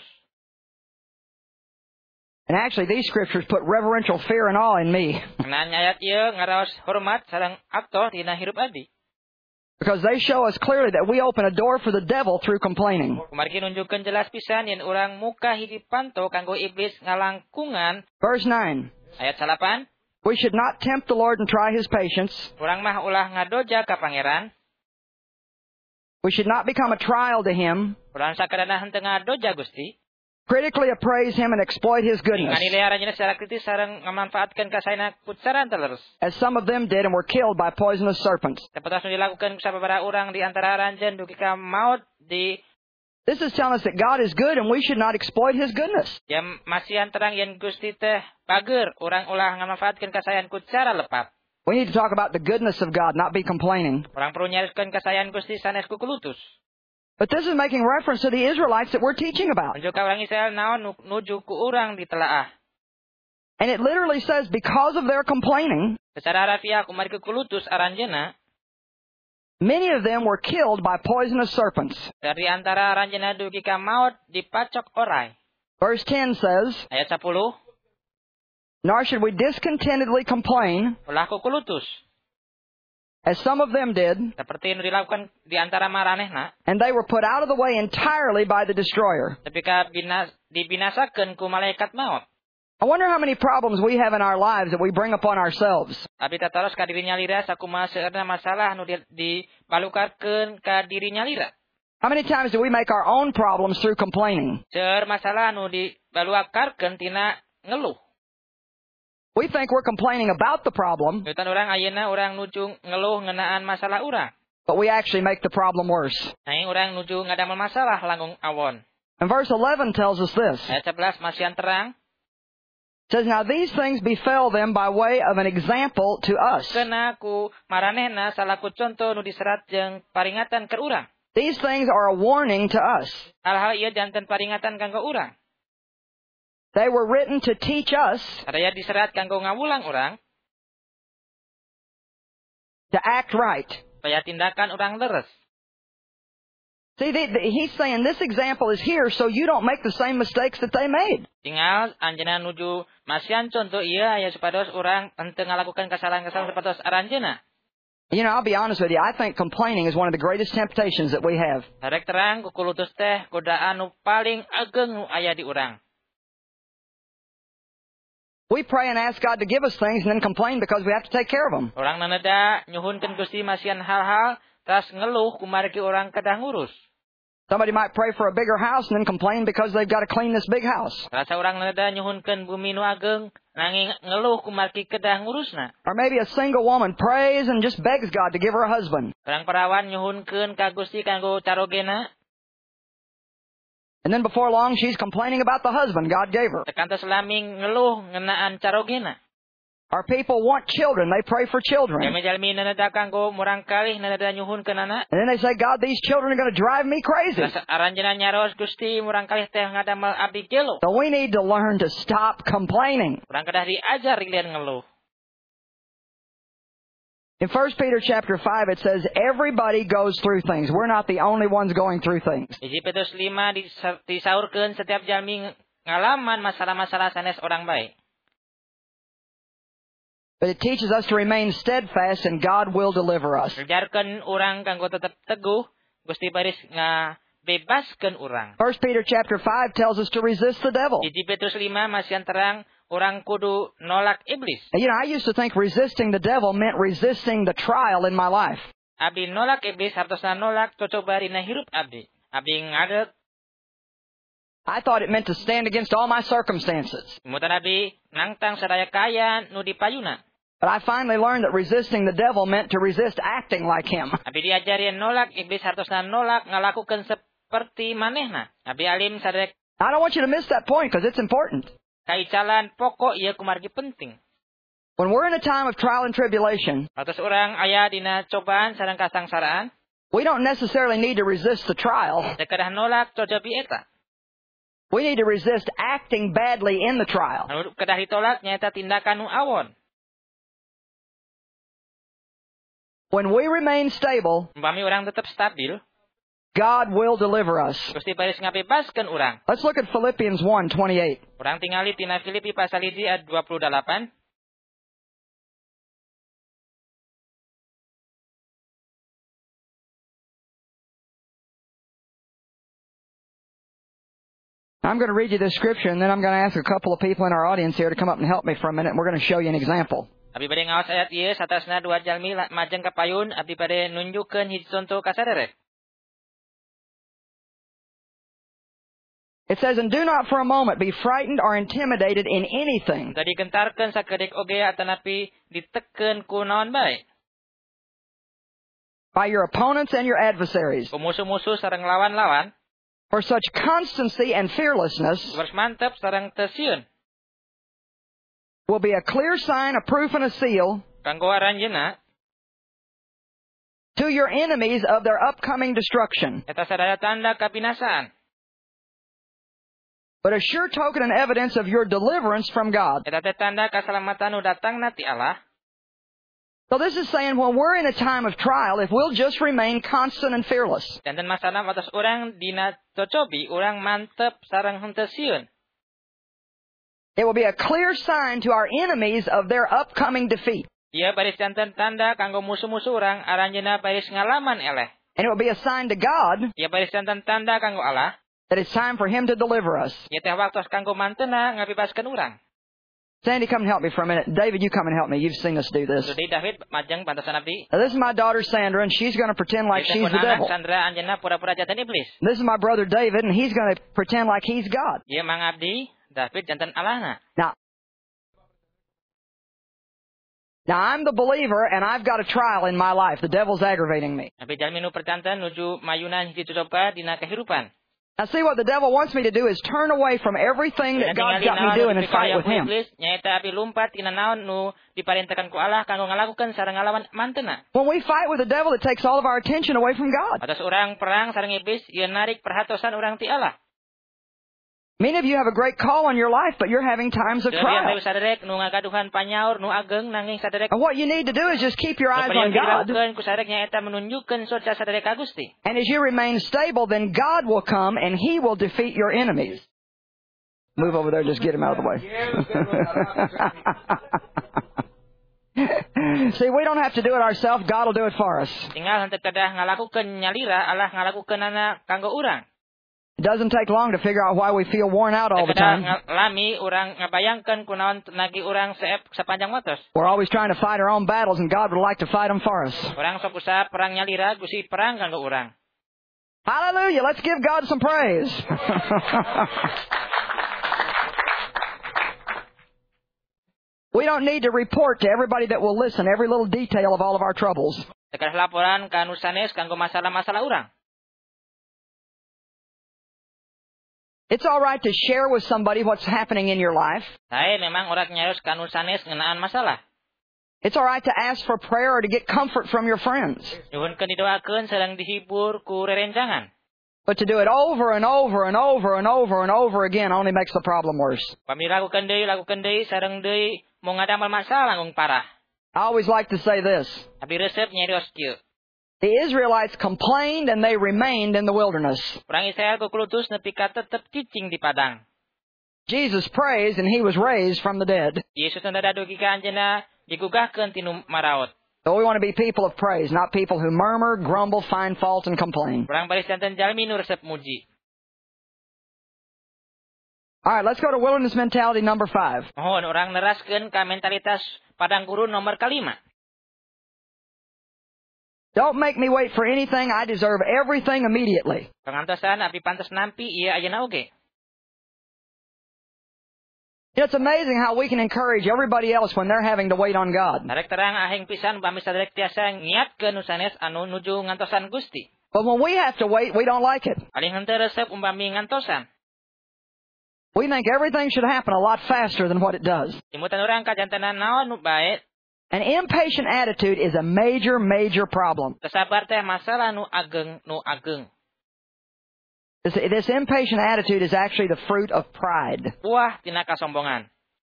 And actually these scriptures put reverential fear and awe in me. Ngeunaan ayat ieu ngaraos hormat sareng aktor dina hirup abdi. Because they show us clearly that we open a door for the devil through complaining. Kumargi nunjukkeun jelas pisan yen urang muka hiji panto kanggo iblis ngalangkungan. Verse nine. Ayat salapan. We should not tempt the Lord and try His patience. Urang mah ulah ngadoja ka pangeran. We should not become a trial to Him. Urang sakadana henteu ngadoja Gusti. Critically appraise Him and exploit His goodness. Nganilea aranjeunna secara kritis sareng ngamanfaatkeun kasayana kutsaran teleres. As some of them did and were killed by poisonous serpents. Sapertos nu dilakukeun sababaraha urang di antara aranjeun dugi ka maot di This is telling us that God is good and we should not exploit His goodness. Ya masihan terang yen Gusti teh bager, urang ulah ngamanfaatkeun kasayaan ku cara lepat. We need to talk about the goodness of God, not be complaining. Orang perlu nyariskeun kasayaan Gusti sanes ku kulutus. But this is making reference to the Israelites that we're teaching about. Menunjuk ka orang Israel naon nuju ku urang ditelaah. And it literally says, because of their complaining, Secara harafiah kumari ku kulutus aranjeuna, many of them were killed by poisonous serpents. dari antara aranjeuna dugi ka maut dipacok orai. Verse ten says, Ayat sepuluh, nor should we discontentedly complain, ulah ku kulutus, as some of them did, seperti yang dilakukan di antara maranehna, and they were put out of the way entirely by the destroyer. tapi ka binas, dibinasakeun ku malaikat maut. I wonder how many problems we have in our lives that we bring upon ourselves. Abi tataros ka dirinya lira sakumaha seueurna masalah nu dibalukarkeun ka dirinya lira. How many times do we make our own problems through complaining? Seueur masalah nu dibalukarkeun tina ngeluh. We think we're complaining about the problem, Yutan urang ayeuna urang nuju ngeluh ngeunaan masalah urang. but we actually make the problem worse. Nanging urang nuju ngadamel masalah langkung awon. And verse eleven tells us this. Ayat sebelas masihan terang, It says, now these things befell them by way of an example to us. kena ku maranehna salaku contoh nu diserat jeung paringatan ke urang. These things are a warning to us. Hal-hal ieu janten paringatan kanggo urang. They were written to teach us Sadaya diserat kanggo ngawulang urang, to act right. supaya tindakan urang leres. See, they, they, he's saying this example is here so you don't make the same mistakes that they made. Tinggal anjeunna nuju masihan contoh ieu aya supados urang henteu ngalakukan kesalahan-kesalahan supados aranjeunna. You know, I'll be honest with you. I think complaining is one of the greatest temptations that we have. Harek terang ku kulutus teh godaan nu paling ageng nu aya di urang. We pray and ask God to give us things and then complain because we have to take care of them. Urang naneda nyuhunkeun Gusti masihan hal-hal tas ngeluh kumargi urang kedah ngurus. Somebody might pray for a bigger house and then complain because they've got to clean this big house. Rasa urang naneda nyuhunkeun bumi nu ageng nanging ngeluh kumargi kedah ngurusna. Or maybe a single woman prays and just begs God to give her a husband. Urang perawan nyuhunkeun ka Gusti kanggo carogena, And then before long, she's complaining about the husband God gave her. tekantos laming ngeluh ngeunaan carogena. Our people want children. They pray for children. Jalmi-jalmi naneda kanggo murang kalih naneda nyuhunkeun anak. And then they say, God, these children are going to drive me crazy. Rasa aranjeunna nyaros Gusti murang kalih teh ngadamel abdi gelo. So we need to learn to stop complaining. Urang kedah diajar rilian ngeluh. In First Peter chapter five, it says, everybody goes through things. We're not the only ones going through things. Hiji Petrus lima disaurkeun setiap jalmi ngalaman masalah-masalah sanes orang baik. But it teaches us to remain steadfast and God will deliver us. Ngajarkeun urang kanggo tetep teguh, Gusti baris ngabebaskeun urang. First Peter chapter five tells us to resist the devil. Hiji Petrus lima masihan terang urang kudu nolak iblis. And, you know, I used to think resisting the devil meant resisting the trial in my life. Abdi nolak iblis hartosna nolak cocobarina hirup abdi. Abdi ngadeg. I thought it meant to stand against all my circumstances. Mutan abdi nangtang sadaya kaya nu dipayuna. But I finally learned that resisting the devil meant to resist acting like him. Abdi diajari nolak iblis hartosna nolak ngalakukeun seperti manehna. Abdi alim sadaya. I don't want you to miss that point because it's important. Kaicalan pokok ieu kumargi penting. When we're in a time of trial and tribulation, Atas urang aya dina cobaan sareng kasangsaraan, we don't necessarily need to resist the trial. teu kedah nolak cocobi eta. We need to resist acting badly in the trial. Anu kedah ditolak nyaeta tindakan nu awon. When we remain stable, Umpami urang tetep stabil, God will deliver us. Gusti baris ngabebaskeun urang. Let's look at Philippians one twenty-eight. Urang tingali tina Filipi pasal hiji ayat dua puluh delapan. I'm going to read you this scripture, and then I'm going to ask a couple of people in our audience here to come up and help me for a minute, and we're going to show you an example. Abdi bade ngaos ayat ieu satasna dua jalmi majeng ka payun, abdi bade nunjukkeun hiji contoh ka saderek. It says, and do not for a moment be frightened or intimidated in anything. Tadi gentarkeun sakedek oge atanapi ditekeun ku naon bae. By your opponents and your adversaries. Ku musuh-musuh sareng lawan-lawan. For such constancy and fearlessness Beres mantep sareng teu sieun. will be a clear sign, a proof, and a seal Kanggo aranjeunna to your enemies of their upcoming destruction, eta sadaya tanda kabinasaan. but a sure token and evidence of your deliverance from God. Eta teh tanda kasalamatan nu datangna ti Allah. So this is saying when we're in a time of trial, if we'll just remain constant and fearless, Danten masalah atas orang dina cocobi, orang mantep sareng henteu sieun. it will be a clear sign to our enemies of their upcoming defeat. Ieu baris janten tanda kanggo musuh-musuh orang aranjeunna baris ngalaman eleh. And it will be a sign to God Ieu baris janten tanda kanggo Allah. that it's time for Him to deliver us. Ieu teh waktos kanggo manteuna ngabebaskeun urang. Sandy, come and help me for a minute. David, you come and help me. You've seen us do this. Jadi David majeng pantasan abdi. Now, this is my daughter Sandra, and she's going to pretend like Ieu teh she's the kun anak devil. Sandra anjeunna pura-pura janten iblis. This is my brother David, and he's going to pretend like he's God. Ieu mangabdi David janten Allahna. Now, now I'm the believer, and I've got a trial in my life. The devil's aggravating me. Tapi jalmi nu perjanten nuju mayunan hiji coba dina kehidupan. Now, see, what the devil wants me to do is turn away from everything that God's got me doing and fight with Him. Iblis nyaeta abi lumpat tina naon nu diparentakan ku Allah kanggo ngalakukeun sareng ngalawan manteuna. When we fight with the devil, it takes all of our attention away from God. Atas orang perang sareng iblis ieu narik perhatosan urang ti Allah. Many of you have a great call on your life, but you're having times of Sebagian trial. dari saderek nu ngagaduhan panyaur nu ageng nanging saderek And what you need to do is just keep your eyes Apa on yang God. dilakukan ku saderek nyaeta menunjukkeun soca saderek ka Gusti. And as you remain stable, then God will come and He will defeat your enemies. Move over there, just get him out of the way. See, we don't have to do it ourselves. God will do it for us. Tinggal henteu kedah ngalakukeun nyalira, Allah ngalakukeunana kanggo urang. It doesn't take long to figure out why we feel worn out all the Kedah time. ngalami urang ngabayangkeun kunaon nagi urang seep sapanjang waktos. We're always trying to fight our own battles, and God would like to fight them for us. Urang sok usaha perang nyalira, Gusti perang kanggo urang. Hallelujah! Let's give God some praise. We don't need to report to everybody that will listen every little detail of all of our troubles. Tegas laporan ka anu sanes kanggo masalah-masalah urang. It's all right to share with somebody what's happening in your life. Sae memang urang nyarios ka anu sanes ngeunaan masalah. It's all right to ask for prayer or to get comfort from your friends. Nyuhunkeun didoakeun sareng dihibur ku rerencangan. But to do it over and over and over and over and over again only makes the problem worse. Pami lakukeun deui, lakukeun deui, sareng deui mau ngadamel masalah langgung parah. I always like to say this. Abi resep nyarios kieu. The Israelites complained and they remained in the wilderness. Urang Israel kukulutus nepi ka tetep cicing di padang. Jesus praised and He was raised from the dead. Yesus nadadugi ka anjeunna digugahkeun tinu maraot. So we want to be people of praise, not people who murmur, grumble, find fault, and complain. Urang baris janten jalmi nu resep muji. All right, let's go to wilderness mentality number five. Mohon urang neraskeun ka mentalitas padang gurun nomor kalima. Don't make me wait for anything. I deserve everything immediately. Pangantosan abi pantes nampi ieu ayeuna oge. You know, it's amazing how we can encourage everybody else when they're having to wait on God. Narek terang ahing pisan bami saderek tiasa ngiatkeun nu sanes anu nuju ngantosan Gusti. But when we have to wait, we don't like it. Paling henteu resep umpami ngantosan. We think everything should happen a lot faster than what it does. Timutan urang kajantenan naon nu bae. An impatient attitude is a major, major problem. Kesabar teh masalah nu ageng nu ageng. This, this impatient attitude is actually the fruit of pride. Buah tina kasombongan.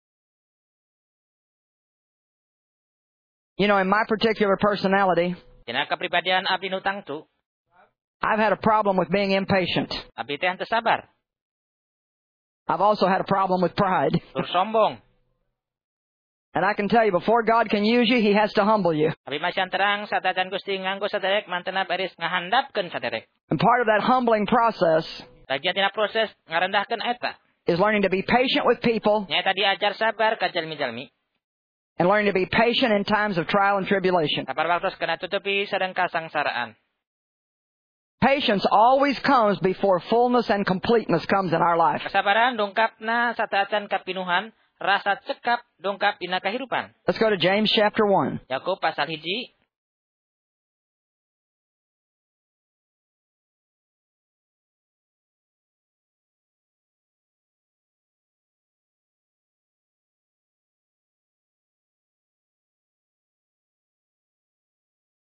You know, in my particular personality, Tina kapribadian abdi nu tangtu, I've had a problem with being impatient. abdi teh henteu sabar, I've also had a problem with pride. tur sombong. And I can tell you, before God can use you, He has to humble you. Abi masyan terang satajan Gusti nganggo saderek mantena baris ngahandapkeun saderek. And part of that humbling process Bagian tina proses ngarendahkeun eta. is learning to be patient with people Nyaeta diajar sabar ka jalmi-jalmi. and learning to be patient in times of trial and tribulation. Sabar waktos kena tutupi sareng kasangsaraan. Patience always comes before fullness and completeness comes in our life. Kesabaran dongkapna satajan kapinuhan, rasa cekap dongkap dina kahirupan. Let's go to James chapter one. Yakub pasal hiji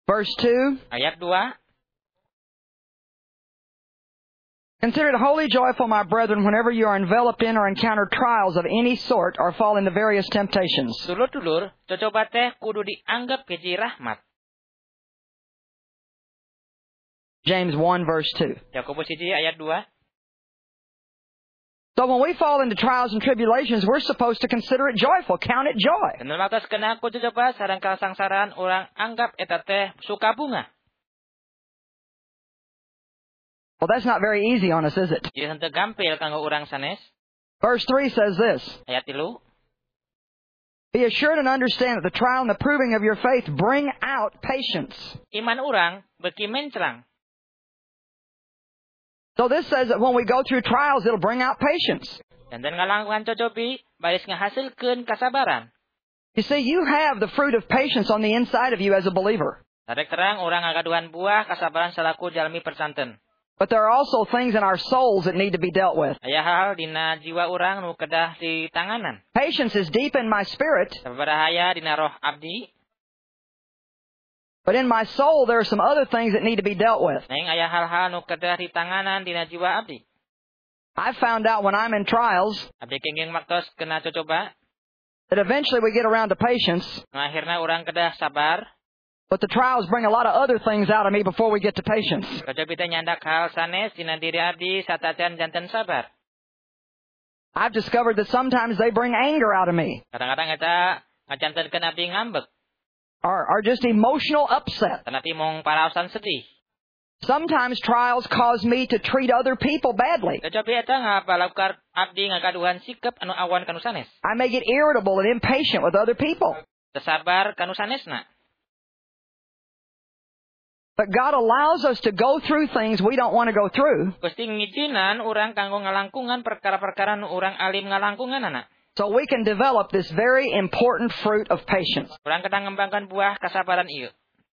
Verse two. Ayat dua. Consider it wholly joyful, my brethren, whenever you are enveloped in or encounter trials of any sort or fall into various temptations. Dulur-dulur, cocoba teh kudu dianggap hiji rahmat. James one, verse two. Yakobus hiji ayat dua. So when we fall into trials and tribulations, we're supposed to consider it joyful, count it joy. Dan waktu kena ku cocoba sareng kasangsaran orang anggap eta teh suka bunga. Well, that's not very easy on us, is it? Ieu henteu gampil kanggo urang sanes. Verse three says this. Ayat tilu. Be assured and understand that the trial and the proving of your faith bring out patience. Iman urang beuki menclang. So this says that when we go through trials, it'll bring out patience. Dan dan ngalangkungan cocobi, baris ngahasilkeun kasabaran. You see, you have the fruit of patience on the inside of you as a believer. Sadek terang urang ngagaduhan buah kasabaran salaku jalmi persanten. But there are also things in our souls that need to be dealt with. Aya hal dina jiwa urang nu kedah di tanganan. Patience is deep in my spirit. Sababaraha dina roh abdi. But in my soul, there are some other things that need to be dealt with. Neng aya hal-hal nu kedah di tanganan dina jiwa abdi. I found out when I'm in trials Abdi kenging maktos kena cocoba. that eventually we get around to patience. Nu akhirna urang kedah sabar. But the trials bring a lot of other things out of me before we get to patience. Cocobi teh nyandak hal sanes dina diri abdi satacan janten sabar. I've discovered that sometimes they bring anger out of me. Kadang-kadang eta ngajantenkeun abdi ngambek. Or, or just emotional upset. Tanapi mong paraosan sedih. Sometimes trials cause me to treat other people badly. Cocobi eta ngapalakar abdi ngagaduhan sikap anu awan kanu sanes. I may get irritable and impatient with other people. Tesabar kanu sanesna. But God allows us to go through things we don't want to go through. Gusti ngijinan urang kanggo ngalangkungan perkara-perkara nu urang alim ngalangkungan anak. So we can develop this very important fruit of patience. Urang kedah ngembangkan buah kasabaran ieu.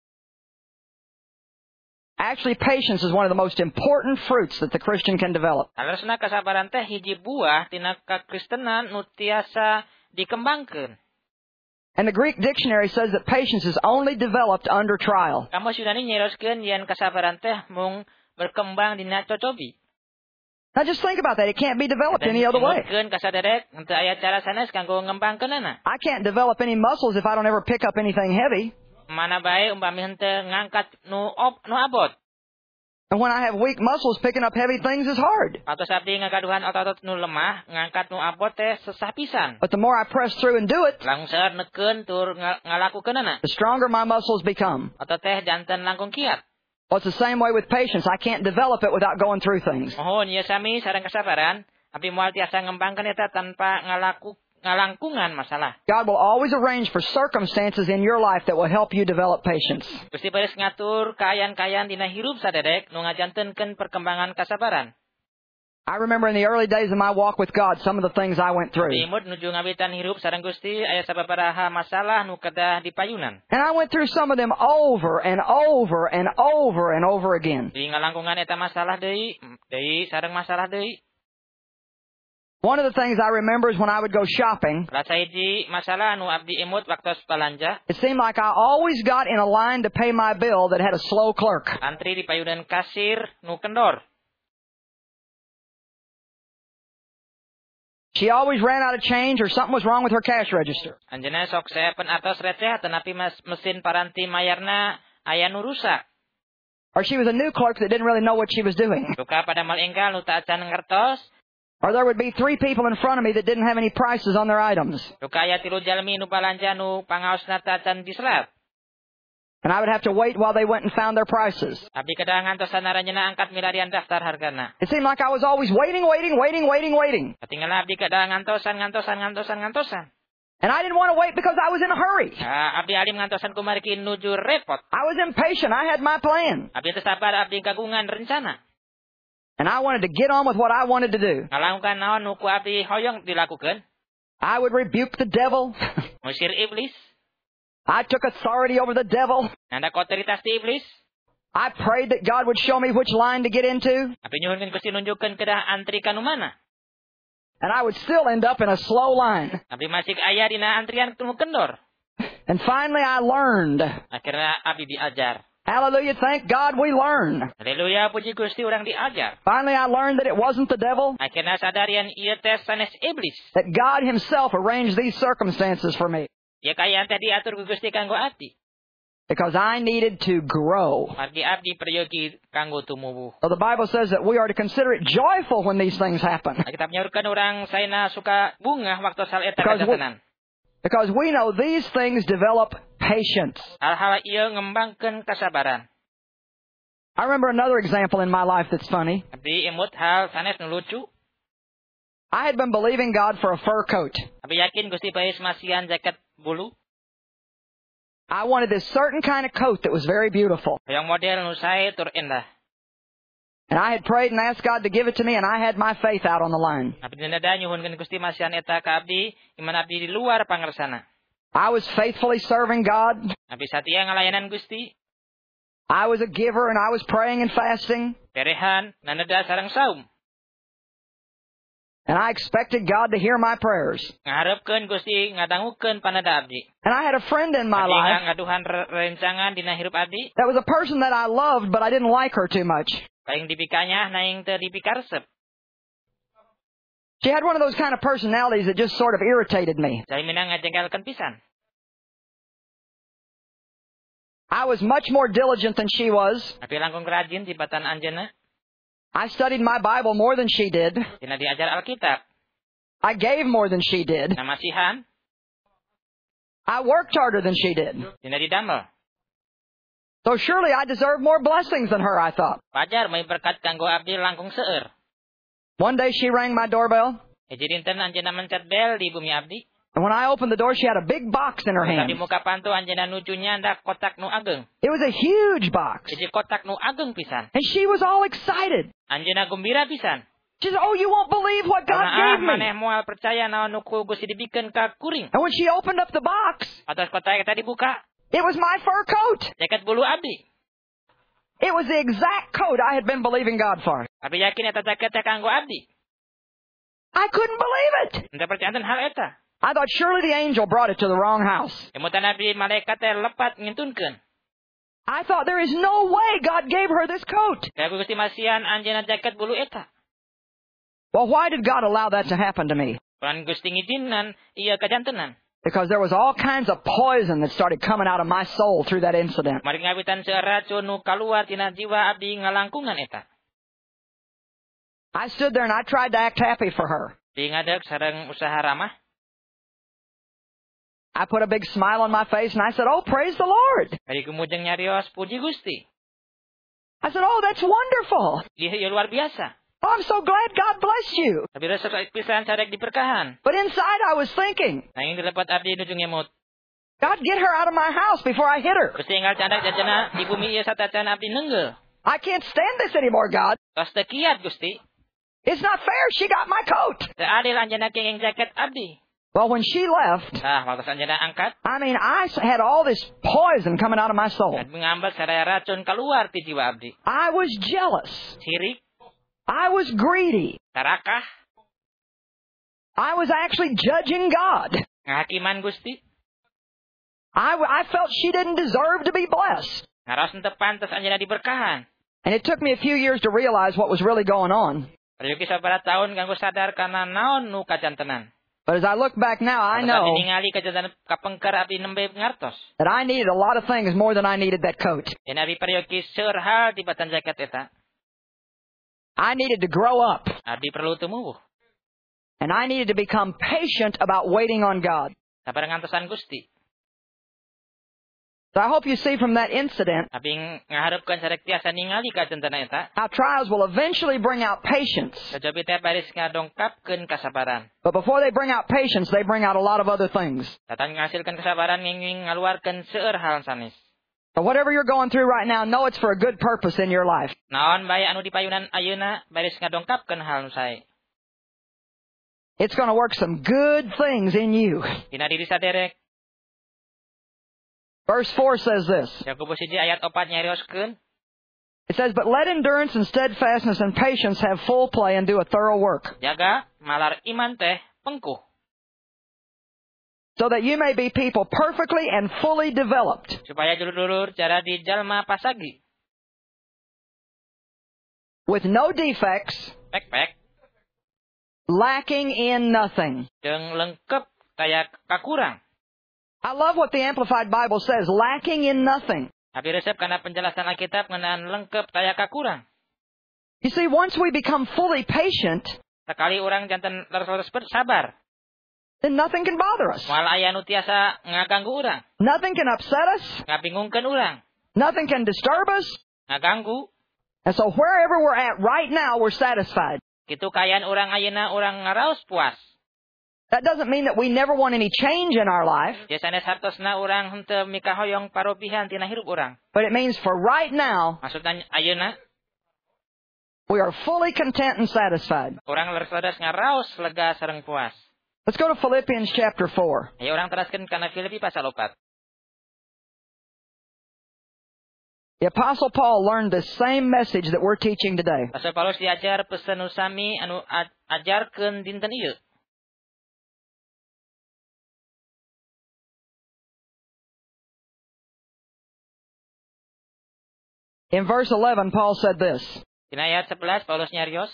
Actually, patience is one of the most important fruits that the Christian can develop. Harusna kasabaran teh hiji buah tina kakristenan nu tiasa dikembangkeun. And the Greek dictionary says that patience is only developed under trial. Kamus Yunani nyeroskeun yen kasabaran teh mung berkembang dina cocobi. Now just think about that. It can't be developed any other way. Keun kasaderek henteu aya cara sanes kanggo ngembangkeunana. I can't develop any muscles if I don't ever pick up anything heavy. Mana bae umpami henteu ngangkat nu op nu abot. And when I have weak muscles, picking up heavy things is hard. Atos abdi ngagaduhan otot-otot nu lemah, ngangkat nu abot teh susah pisan. But the more I press through and do it, Langseur nekeun tur ngalakukeunana. the stronger my muscles become. Otot teh janten langkung kiat. Well, it's the same way with patience. I can't develop it without going through things. Mohon ieu sami sareng kasabaran, abdi moal tiasa ngembangkeun eta tanpa ngalaku ngalangkungan masalah. God will always arrange for circumstances in your life that will help you develop patience. Gusti baris ngatur kaayaan-kaayaan dina hirup sadedek nu ngajantenkeun perkembangan kasabaran. I remember in the early days of my walk with God, some of the things I went through. Di imut nuju ngawitan hirup sareng Gusti aya sababaraha masalah nu kedah dipayunan. And I went through some of them over and over and over and over again. Di ngalangkungan eta masalah deui, deui sareng masalah deui. One of the things I remember is when I would go shopping, Rasa hiji masalah anu abdi imut waktu balanja. it seemed like I always got in a line to pay my bill that had a slow clerk. Antri di payunan kasir nu kendor. She always ran out of change or something was wrong with her cash register. Anjeunna sok sepen atos receh tetapi mesin paranti mayarna aya nu rusak. Or she was a new clerk that didn't really know what she was doing. Duka pada mal enggal nu teu acan ngertos. Or there would be three people in front of me that didn't have any prices on their items. Duka aya tilu jalmi nu balanja nu pangaosna teu acan diselat. And I would have to wait while they went and found their prices. Abdi kedah ngantosan aranjeunna angkat milarian daftar hargana. It seemed like I was always waiting, waiting, waiting, waiting, waiting. Katinggal abdi kedah ngantosan ngantosan ngantosan ngantosan. And I didn't want to wait because I was in a hurry. Ah, abdi alim ngantosan kumariki nuju repot. I was impatient. I had my plan. Abdi teu sabar abdi kagungan rencana. And I wanted to get on with what I wanted to do. Ngalangkungan naon nu ku abdi hoyong dilakukeun. I would rebuke the devil. Musir iblis. I took authority over the devil. Nanda otoritas ti iblis. I prayed that God would show me which line to get into. Abdi nyuhunkeun Gusti nunjukkeun kedah antri kanu mana. And I would still end up in a slow line. Abdi masih aya dina antrian nu kendor. And finally I learned. Akhirnya abdi diajar. Hallelujah, thank God we learn. Haleluya, puji Gusti orang diajar. Finally I learned that it wasn't the devil. Akhirnya sadarian ieu teh sanes iblis. That God himself arranged these circumstances for me. Ya kaya teh diatur ku Gusti kanggo abdi. Because I needed to grow. Margi abdi peryogi kanggo tumubuh. So the Bible says that we are to consider it joyful when these things happen. Kita nyaurkeun urang saena suka bunga waktu sal eta kajantenan. Because we know these things develop patience. Hal-hal ieu ngembangkeun kasabaran. I remember another example in my life that's funny. Abdi imut hal sanes nu lucu. I had been believing God for a fur coat. Abdi yakin Gusti Bae masihan jaket bulu. I wanted this certain kind of coat that was very beautiful. Yang model nu sae tur endah. And I had prayed and asked God to give it to me, and I had my faith out on the line. Abdi nada nyuhunkeun Gusti masihan eta ka abdi, iman abdi di luar pangarsana. I was faithfully serving God. Abdi satia ngalayanan Gusti. I was a giver and I was praying and fasting. Perehan nanada sareng saum. And I expected God to hear my prayers. Ngaharepkeun Gusti ngadangukeun panada abdi. And I had a friend in my abdi life. ngaduhan rencangan dina hirup abdi. That was a person that I loved, but I didn't like her too much. Paling dipikanya naing teu dipikaresep. She had one of those kind of personalities that just sort of irritated me. Saya minang ngajengkelkeun pisan. I was much more diligent than she was. Tapi langkung rajin tibatan anjeunna. I studied my Bible more than she did. Dina diajar Alkitab. I gave more than she did. Na masihan. I worked harder than she did. Dina didamel. So surely I deserve more blessings than her, I thought. Wajar may berkat kanggo abdi langkung seueur. One day she rang my doorbell. Hiji dinten anjeunna mencet bel di bumi abdi. And when I opened the door, she had a big box in her hand. Di muka pantu anjeunna nuju nyanda kotak nu ageng. It was a huge box. Hiji kotak nu ageng pisan. And she was all excited. Anjeunna gembira pisan. She said, "Oh, you won't believe what God gave me." Maneh moal percaya naon nu ku Gusti dibikeun ka kuring. And when she opened up the box, atas kotak eta dibuka. It was my fur coat. Jaket bulu abdi. It was the exact coat I had been believing God for. Abdi yakin eta jaket teh kanggo abdi. I couldn't believe it. Henteu percaya hal eta. I thought surely the angel brought it to the wrong house. Emutan abdi malaikat teh lepat ngintunkeun. I thought there is no way God gave her this coat. Kayak Gusti masihan anjeunna jaket bulu eta. Well, why did God allow that to happen to me? Pan Gusti ngijinan ieu kajantenan. Because there was all kinds of poison that started coming out of my soul through that incident. Mari ngawitan seueur racun nu kaluar tina jiwa abdi ngalangkungan eta. I stood there and I tried to act happy for her. Di ngadeg sareng usaha ramah. I put a big smile on my face and I said, "Oh, praise the Lord." Dari kumujeng nyarios puji Gusti. I said, "Oh, that's wonderful." Ieu luar biasa. "Oh, I'm so glad God bless you." Tapi resep pisan sadek diberkahan. But inside I was thinking, nanging dilepat abdi nuju ngemut. God, get her out of my house before I hit her. Gusti enggal candak jajana di bumi ieu satacan abdi neungeul. I can't stand this anymore, God. Tos teu kiat Gusti. It's not fair. She got my coat. Teu adil anjeunna kenging jaket abdi. Well, when she left, nah, waktu anjeunna angkat, I mean, I had all this poison coming out of my soul. Mengambek sadaya racun keluar ti jiwa abdi. I was jealous. Sirik. I was greedy. Tarakah. I was actually judging God. Ngahakiman Gusti. I, I felt she didn't deserve to be blessed. Ngaros teu pantes anjeunna diberkahan. And it took me a few years to realize what was really going on. Pergi sabaraha taun kanggo sadar kana naon nu kajantenan. But as I look back now, I know that I needed a lot of things more than I needed that coat. I needed to grow up. And I needed to become patient about waiting on God. So I hope you see from that incident how trials will eventually bring out patience. But before they bring out patience, they bring out a lot of other things. So whatever you're going through right now, know it's for a good purpose in your life. It's going to work some good things in you. Verse four says this. It says, "But let endurance and steadfastness and patience have full play and do a thorough work." so that you may be people perfectly and fully developed. Supaya dulur-dulur cara dijalma pasagi. With no defects, Pek-pek. lacking in nothing. Jeung lengkep taya kakurang. I love what the Amplified Bible says, lacking in nothing. Abi resep karena penjelasan Alkitab ngeunaan lengkep taya kakurang. You see, once we become fully patient, Sekali orang jantan terus sabar. then nothing can bother us. Moal aya nu tiasa ngaganggu urang, Nothing can upset us. ngabingungkeun urang, Nothing can disturb us. ngaganggu. And so wherever we're at right now, we're satisfied. Kitu kayaan urang ayeuna urang ngaraos puas. That doesn't mean that we never want any change in our life, Nya sanes hartosna urang henteu mikahoyong parobihan tina hirup urang. but it means for right now, Maksudna ayeuna we are fully content and satisfied. urang leres-leres ngaraos lega sareng puas. Let's go to Philippians chapter four. Ayo urang teraskeun kana Filipi pasal opat. The Apostle Paul learned the same message that we're teaching today. Rasul Paulus diajar pesan nu sami anu a- ajarkeun dinten ieu. In verse eleven, Paul said this, Dina ayat sebelas Paulus nyarios,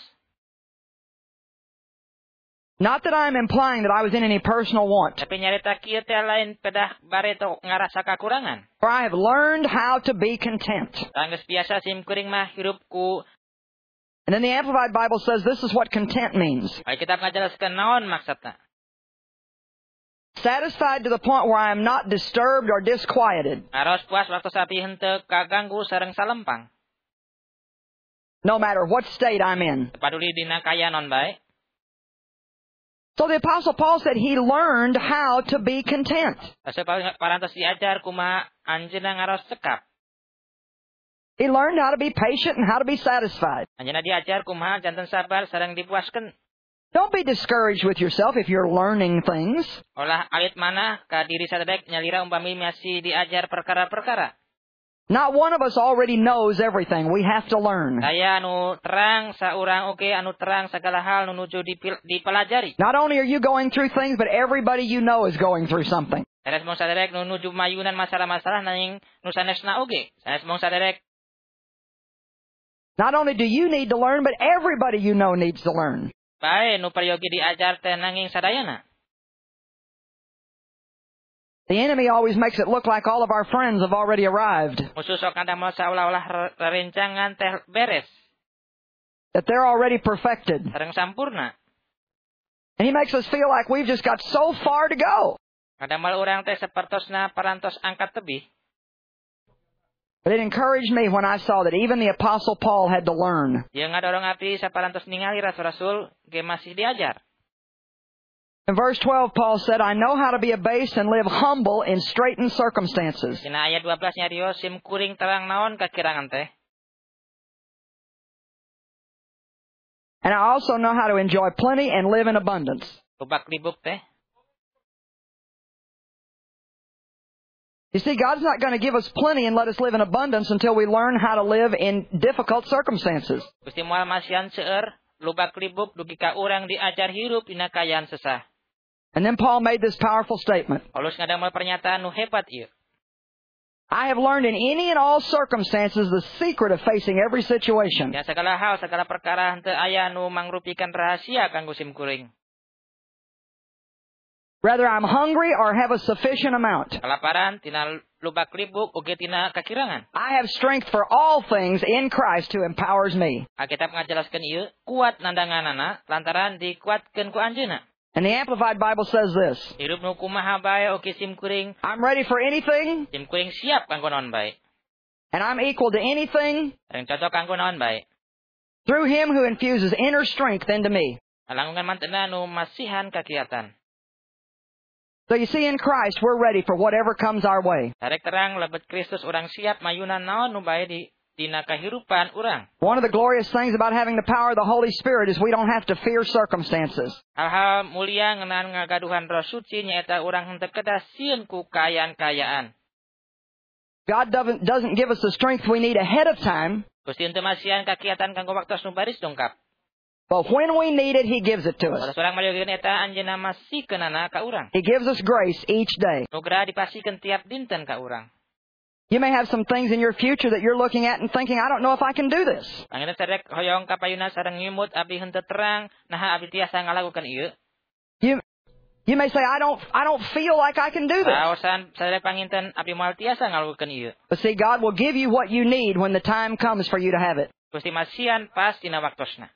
not that I am implying that I was in any personal want, tapi nyarita kieu teh lain pedah bareto ngarasa kakurangan. for I have learned how to be content. Tanggeus biasa sim kuring mah hirup ku. And then the Amplified Bible says this is what content means. Alkitab ngajelaskeun naon maksudna. Satisfied to the point where I am not disturbed or disquieted, Aros puas waktu sapi henteu kaganggu sareng salempang. no matter what state I'm in. Paduli dina kaya non bae. So the Apostle Paul said he learned how to be content. Rasul Paulus parantos diajar kumaha anjeunna ngaros cekap. He learned how to be patient and how to be satisfied. Anjeunna diajar kumaha janten sabar sareng dipuaskeun. Don't be discouraged with yourself if you're learning things. Olah alit manah ka diri sadedek nyalira umpami masih diajar perkara-perkara. Not one of us already knows everything. We have to learn. Daya anu terang saurang oke anu terang segala hal nu nuju dipil- dipelajari. Not only are you going through things, but everybody you know is going through something. Sanes mong sadedek nu nuju mayunan masalah-masalah nanging nu sanesna oge. Sanes mong sadedek Not only do you need to learn, but everybody you know needs to learn. bae nu prayogi diajar teh nanging sadayana. The enemy always makes it look like all of our friends have already arrived, Musuh sok ngandamel saolah-olah re- rerencangan teh beres, that they're already perfected. sareng sampurna. And he makes us feel like we've just got so far to go. Ngadamal urang teh sapertosna parantos angkat tebih. But it encouraged me when I saw that even the Apostle Paul had to learn. Ieu ngadorong api saparantos ningali rasul-rasul ge masih diajar. In verse twelve, Paul said, I know how to be abased and live humble in straitened circumstances. Dina ayat dua belas nyarios sim kuring terang naon kakirangan teh. And I also know how to enjoy plenty and live in abundance. Lubak libuk teh. You see, God's not going to give us plenty and let us live in abundance until we learn how to live in difficult circumstances. Gusti moal masian seueur lubak libuk dugi ka urang diajar hirup dina kayaan sesah. And then Paul made this powerful statement. Paulus ngadamel pernyataan nu hebat ieu. I have learned in any and all circumstances the secret of facing every situation. Ya segala hal, segala perkara henteu aya nu mangrupikeun rahasia kanggo sim kuring. Whether I'm hungry or have a sufficient amount, Kalaparan tina lubak libuk oge tina kakirangan. I have strength for all things in Christ who empowers me. Alkitab ngajelaskeun ieu kuat nandanganana lantaran dikuatkeun ku anjeunna. And the Amplified Bible says this, Hirup nu kumaha bae oge sim kuring, I'm ready for anything, sim kuring siap kanggo naon bae. and I'm equal to anything Sareng cocok kanggo naon bae. through Him who infuses inner strength into me. Alangkungan mantenna nu masihan kakiatan. So you see, in Christ, we're ready for whatever comes our way. Tarek terang lebet Kristus urang siap mayunan naon nu bae di dina kahirupan urang. One of the glorious things about having the power of the Holy Spirit is we don't have to fear circumstances. Hal-hal mulia ngeunaan ngagaduhan Roh Suci nyaeta urang henteu kedah sieun ku kayaan-kayaan. God doesn't, doesn't give us the strength we need ahead of time, Gusti henteu masihan kakiatan kanggo waktos nu baris dongkap. But when we need it, He gives it to Kalau us. seorang maliogeun eta anjeunna masihkeunana ka urang. He gives us grace each day. Nugraha dipasihkeun tiap dinten ka urang. You may have some things in your future that you're looking at and thinking, I don't know if I can do this. Panginten sadek hoyong kapayuna sareng ngimut abi henteu terang, naha abi tiasa ngalakukeun ieu. You you may say, I don't I don't feel like I can do this. Kaosan sadek panginten abi moal tiasa ngalakukeun ieu. But see, God will give you what you need when the time comes for you to have it. Gusti masihan pas dina waktosna.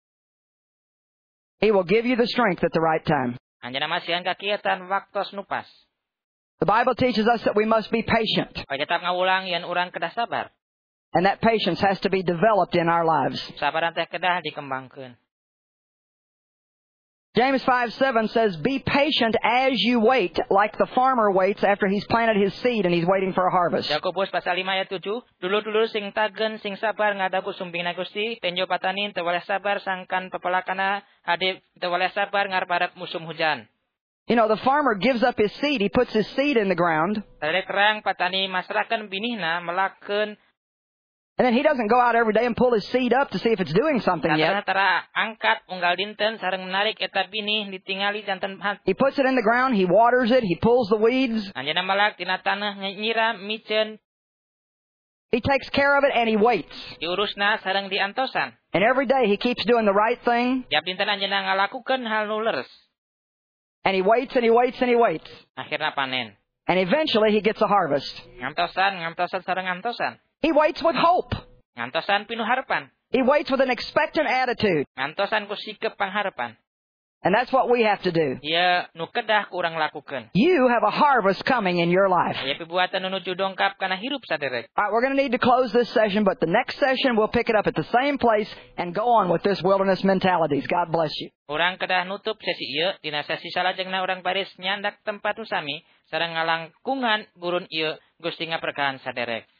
He will give you the strength at the right time. Anjeunna masihan kakietan waktos nu pas. The Bible teaches us that we must be patient. Alkitab ngawulang yen urang kedah sabar. And that patience has to be developed in our lives. Sabaran teh kedah dikembangkeun. James five seven says, be patient as you wait, like the farmer waits after he's planted his seed and he's waiting for a harvest. Yakobus pasal lima ayat tujuh, dulu-dulu sing tagen sing sabar ngadaku sumpingna Gusti, tenjo patanin teu waleh sabar sangkan pepelakana hade teu waleh sabar ngarep-arep musim hujan. You know, the farmer gives up his seed. He puts his seed in the ground. Sadek terang patani masrakeun binihna melakeun. And then he doesn't go out every day and pull his seed up to see if it's doing something yet. Tara angkat unggal dinten sareng menarik eta binih ditingali janten He puts it in the ground. He waters it. He pulls the weeds. anjeunna malak tina taneuh nyiram miceun. He takes care of it and he waits. Diurusna sareng diantosan. And every day he keeps doing the right thing. Tiap dinten anjeunna ngalakukeun hal nu leres. And he waits and he waits and he waits. Akhirna panen. And eventually he gets a harvest. Ngantosan, ngantosan sareng ngantosan. He waits with hope. Ngantosan pinuh harapan. He waits with an expectant attitude. Ngantosan ku sikep pangharapan. And that's what we have to do. Ieu nu kedah ku urang lakukeun. You have a harvest coming in your life. Aya pibuatan nu nuju dongkap kana hirup saderek. All right, we're going to need to close this session, but the next session we'll pick it up at the same place and go on with this wilderness mentalities. God bless you. Urang kedah nutup sesi ieu dina sesi salajengna urang baris nyandak tempat nu sami sareng ngalangkungan gurun ieu Gusti ngaberkahan saderek.